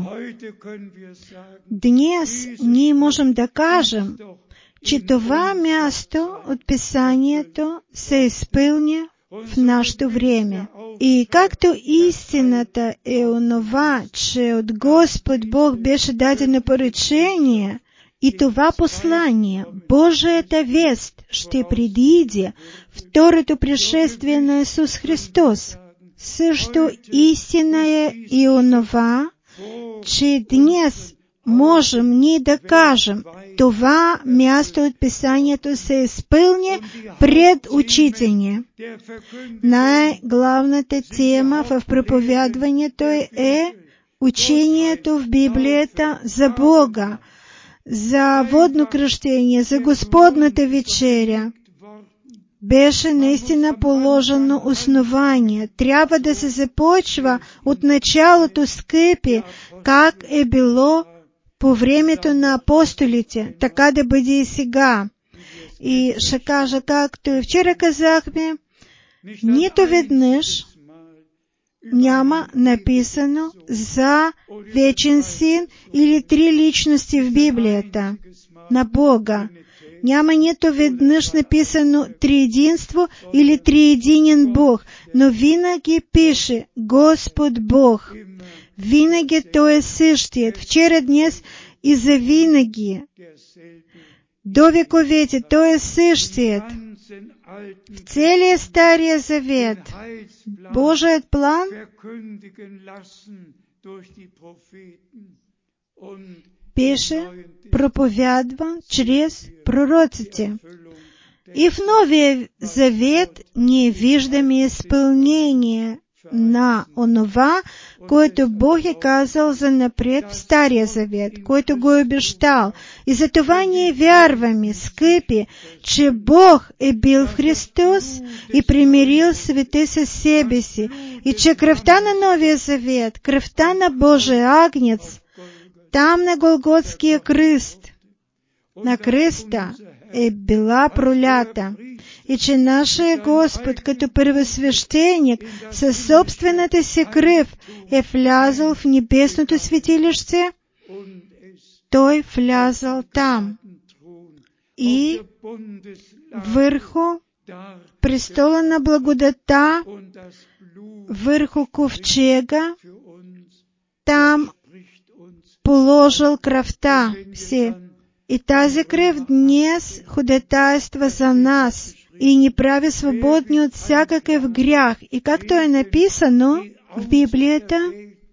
Днес ние можем да кажем, че това място от Писанието се изпълня в нашето време. И както истината е онова, че от Господ Бог беше дадено поръчение, и това послание, Божията вест, ще предиде второто пришествие на Исус Христос. Също истина е и онова, че днес можем ние да кажем, това място от Писанието се изпълня пред очите ни. Най-главната тема в проповядването е учението в Библията за Бога, за водно кръщение, за Господната вечеря. Беше наистина положено основание. Трябва да се започва от началото, скъпи, как е било по времето на апостолите, така да бъде и сега. И ще кажа, както и вчера казахме, нито веднъж няма написано за вечен син или три личности в Библията на Бога. Няма нито веднъж написано триединство или триединен Бог, но винаги пише Господ Бог. Винаги Той е същият, вчера, днес и завинаги. До вековете Той е същият. В целия Стария Завет Божият план беше проповядван чрез пророците. И в Новия Завет ние виждаме изпълнение на онова, което Бог е казал за напред в Стария Завет, който го е обещал. И за това ние вярваме, скъпи, че Бог е бил в Христос и примирил света със себе си, и че кръвта на Новия Завет, кръвта на Божия агнец, там на Голготския кръст, на кръста е била пролята, и че нашия Господ като първосвещеник със собствената си кръв е влязъл в небесното светилище, Той влязъл там и върху престола на благодата, върху ковчега, там положил кръвта си. И тази кръв днес ходатайства за нас и ни прави свободни от всякакъв грях. И както е написано в Библията,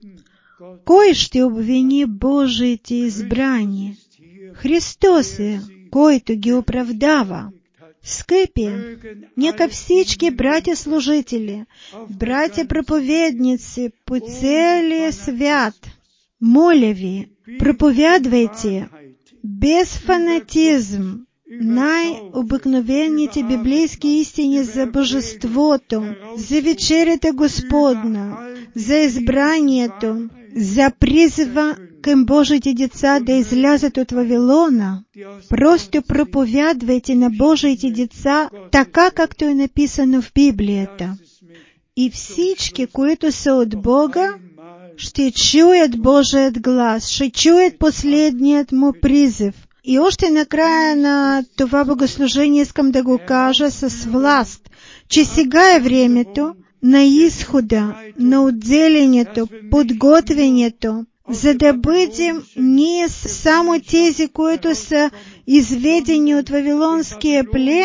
кой ще обвини Божиите избрани? Христос е, който ги оправдава. Скъпи, нека всички братя служители, братя проповедници по целия свят, моля ви, проповядвайте без фанатизм най-обикновените библейски истини за Божеството, за вечерята Господна, за избранието, за призива към Божите деца да излязат от Вавилона. Просто проповядвайте на Божите деца така, както е написано в Библията. И всички, които са от Бога, ще чуят Божият глас, ще чуят последният му призив. И още накрая на това богослужение искам да го кажа с власт, че сега е времето на изхода, на отделението, подготвянето, за да бъдем ние само тези, които са изведени от Вавилонския плен,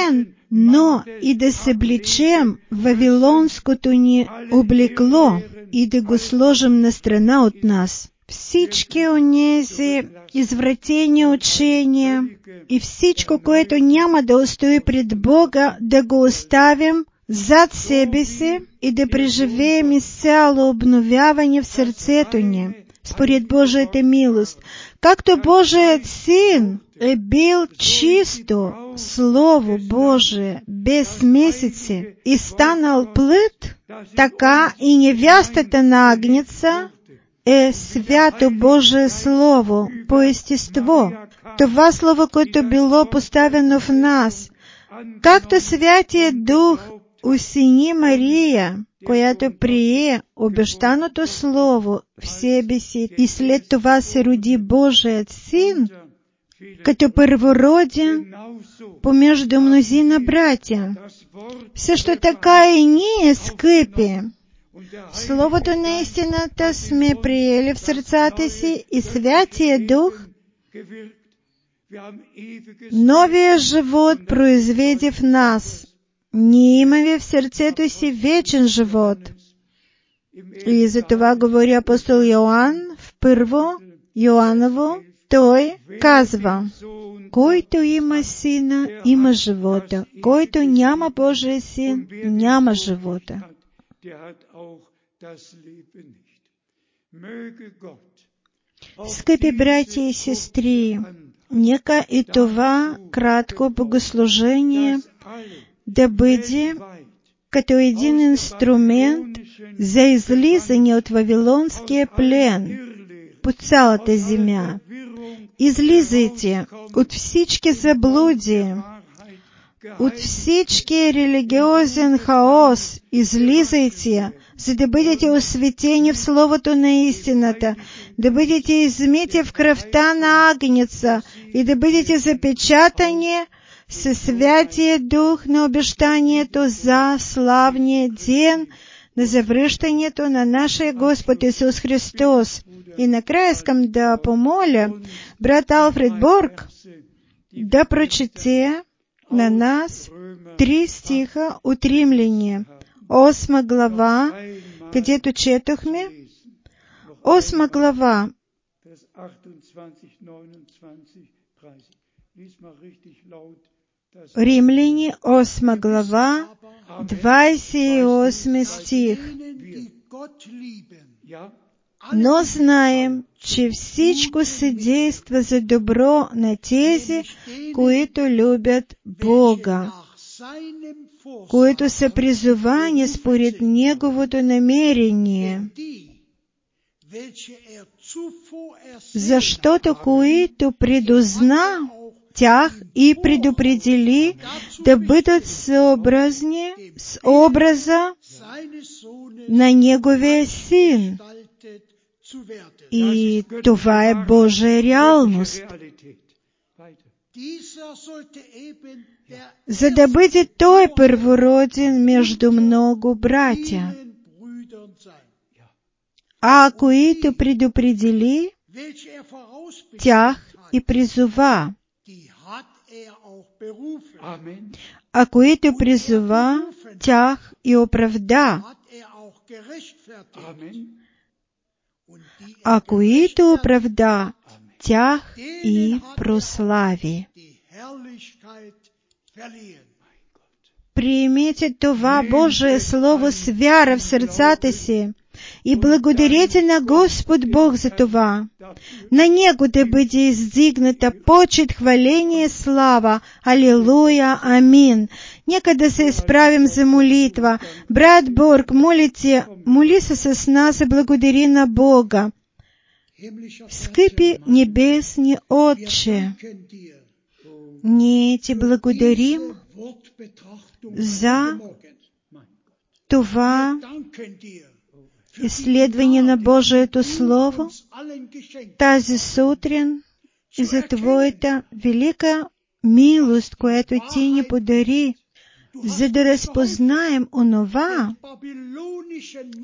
но и да събличем вавилонското ни облекло и да го сложим на страна от нас. Всички онези извратени учения и всичко, което няма да устои пред Бога, да го оставим зад себе си и да преживеем изцяло обновяване в сърцето ни, според Божията милост. Както Божият Син е бил чисто Слово Божие, без смесици, и станал плът, така и невястата на Агнеца е свято Божие Слово по естество. Това Слово, което било поставено в нас, както Святия Дух осени Мария, която прие обещаното Слово в себе си и след това се роди Божият Син, като първороден помежду мнозина братя. Също така и ние, скъпи, Словото на истината сме приели в сърцата си и Святия Дух новия живот произведе в нас. Ние имаме в сърцето си вечен живот. И за това говори апостол Йоанн в първо Йоаново. Той казва: който има Сина, има живота. Който няма Божия Син, няма живота. Скъпи братя и сестри, нека и това кратко богослужение да бъде като един инструмент за излизане от вавилонския плен по цялата земя. Излизайте от всички заблуди, от всички религиозен хаос. Излизайте, за да бъдете осветени в Словото на истината, да бъдете измити в кръвта на Агнеца и да бъдете запечатани със Святия Дух на обещанието за славния ден на завръщането на нашия Господ Исус Христос. И накрая искам да помоля брат Алфред Борг да прочете на нас 3 стиха от Римляне, 8 глава, където четохме. 8 глава. Римляне, 8 глава, 28 стих. Но знаем, че всичко съдейства за добро на тези, които любят Бога, които са призовани според Неговото намерение. Защото които предузна, тях и предопредели да бъдат съобразни с образа на Неговия Син. И това е Божия реалност. За да бъде Той първороден между много братя. А които предопредели, тях и призова. А които призова, тях и оправда. А които оправда, тях и прослави. Приемете това Божие Слово с вяра в сърцата си и благодарете на Господ Бог за това. На Него да бъде издигната почет, хваление, слава. Алилуя, амин. Нека да се изправим за молитва. Брат Борг, моли се с нас и благодари на Бога. Скъпи небесни Отче, ние Ти благодарим за това изследване на Божието Слово тази сутрин и за Твоята велика милост, която Ти ни подари, за да разпознаем онова,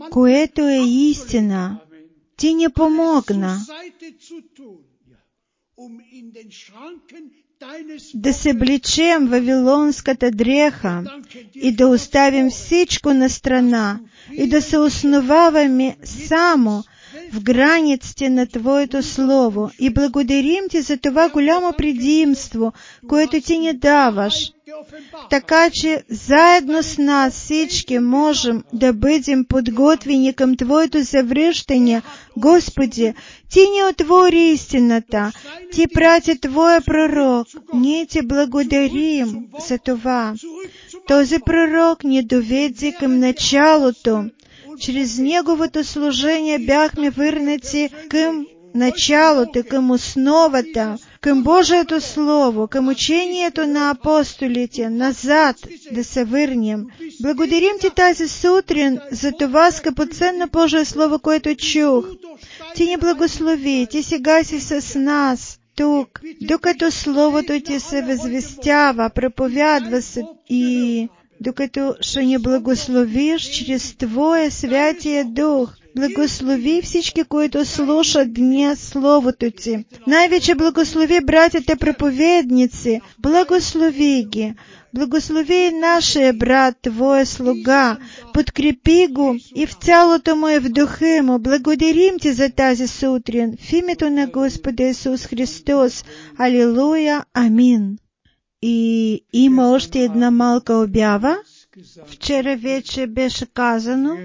което е истина. Ти ни помогна да се облечем вавилонската дреха и да оставим всичко на страна и да се основаваме само в границите на Твоето Слово и благодарим Ти за това голямо предимство, което Ти ни даваш, така че заедно с нас всички можем да бъдем подготвени към Твоето завръщане. Господи, Ти ни отвори истината, Ти прати Твоя пророк, ние Ти благодарим за това. Този пророк ни доведе към началото. Чрез Неговото служение бяхме върнати към началото, към основата, към Божието Слово, към учението на апостолите, назад да се върнем. Благодарим Ти тази сутрин за това скъпоценно Божие Слово, което чух. Ти ни благослови, Ти сега си с нас тук, докато Словото Ти се възвестява, проповядва се и докато ще ни благословиш чрез Твоя Святия Дух. Благослови всички, които слушат днес Словото Ти. Най-вече благослови братята проповедници. Благослови ги. Благослови нашия брат, Твоя слуга. Подкрепи го и в цялото му и в духа му. Благодарим Ти за тази сутрин. В името на Господа Исус Христос. Алилуя. Амин. И има още една малка обява. Вчера вече беше казано,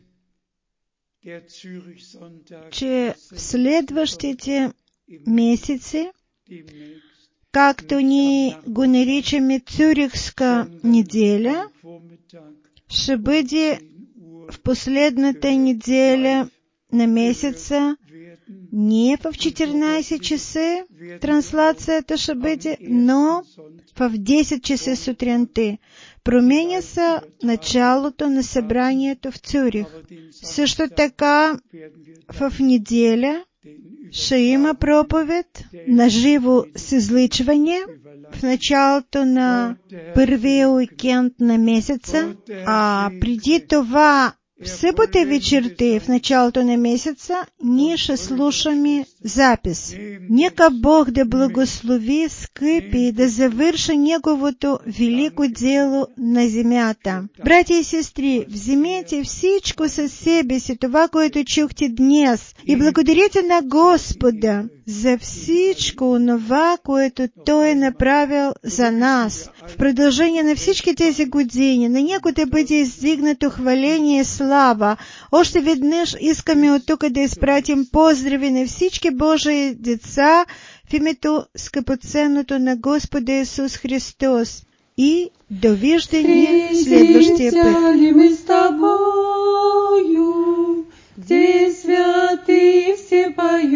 че в следващите месеци, както ние го наричаме Цюрихска неделя, ще бъде в последната неделя на месеца, не в 14 часа транслацията ще бъде, но в 10 часа сутринта. Променя се началото на събранието в Цюрих. Също така в неделя ще има проповед на живо с излъчване в началото на първия уикенд на месеца, а преди това в събота вечерта, в началото на месеца, ние ще слушаме запис. Нека Бог да благослови, скъпи, и да завърши Неговото велико дело на земята. Братя и сестри, вземете всичко със себе си, това, което чухте днес, и благодарите на Господа за всичко онова, което Той е направил за нас. В продължение на всички тези години, на Него да бъде издигнато хваление и слава. Още веднъж искаме от тук да изпратим поздрави на всички Божии деца в името скъпоценното на Господа Исус Христос. И довиждане следващия път. Где святые все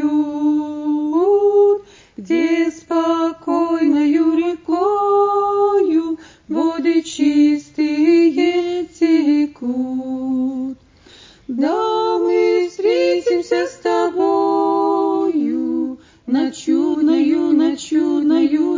поют, где спокойною рекою воды чистые текут. Да мы встретимся с Тобою над чудною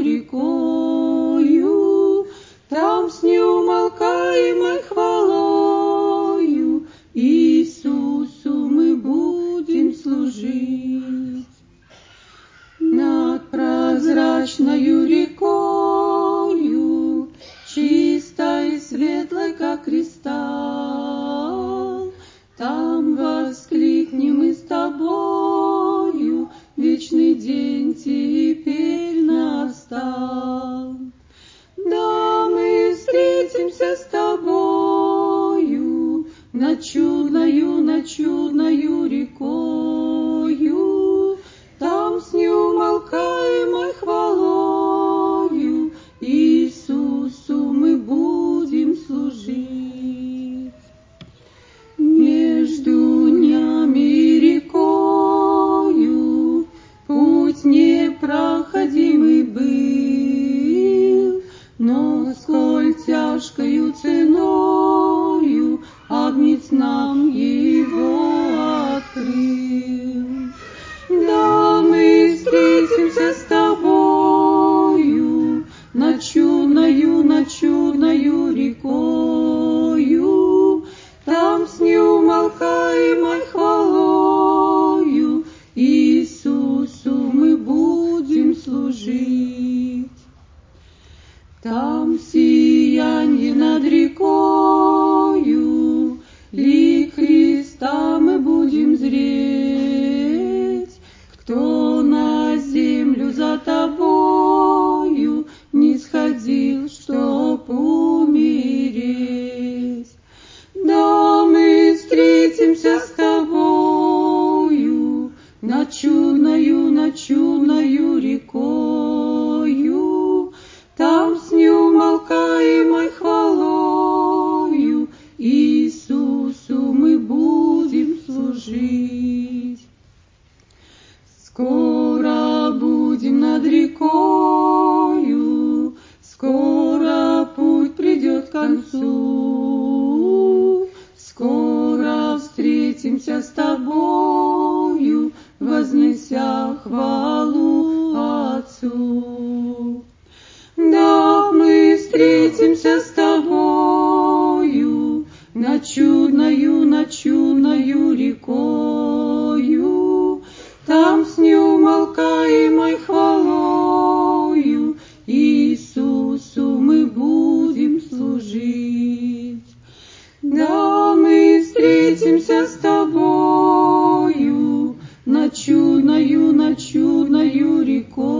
рекою, там с неумолкаемой хвалою Иисусу мы будем служить. Над прозрачною рекою, чистой и светлой, как кристалл, там воскликнем мы с Тобою, вечный день теперь настал. Да мы встретимся с Тобою над чудною рекою, там с неумолкаемой хвалою Иисусу мы будем служить. Между днями и рекою путь непроходимый был, но сколь тяжкою ценою Агнец нам его открыл. Да мы встретимся с Тобою над чудною рекою, там с неумолкаемой хвалою Иисусу мы будем над чудною рекою, там с неумолкаемой хвалою Иисусу мы будем служить. Скоро будем над рекою, скоро путь придет к концу, скоро встретимся с тобою, вознеся хвалу Отцу. Да, мы встретимся с тобою над чудною рекою, там с неумолкаемой хвалою Иисусу мы будем служить. Да, мы встретимся с тобою над чудною рекою,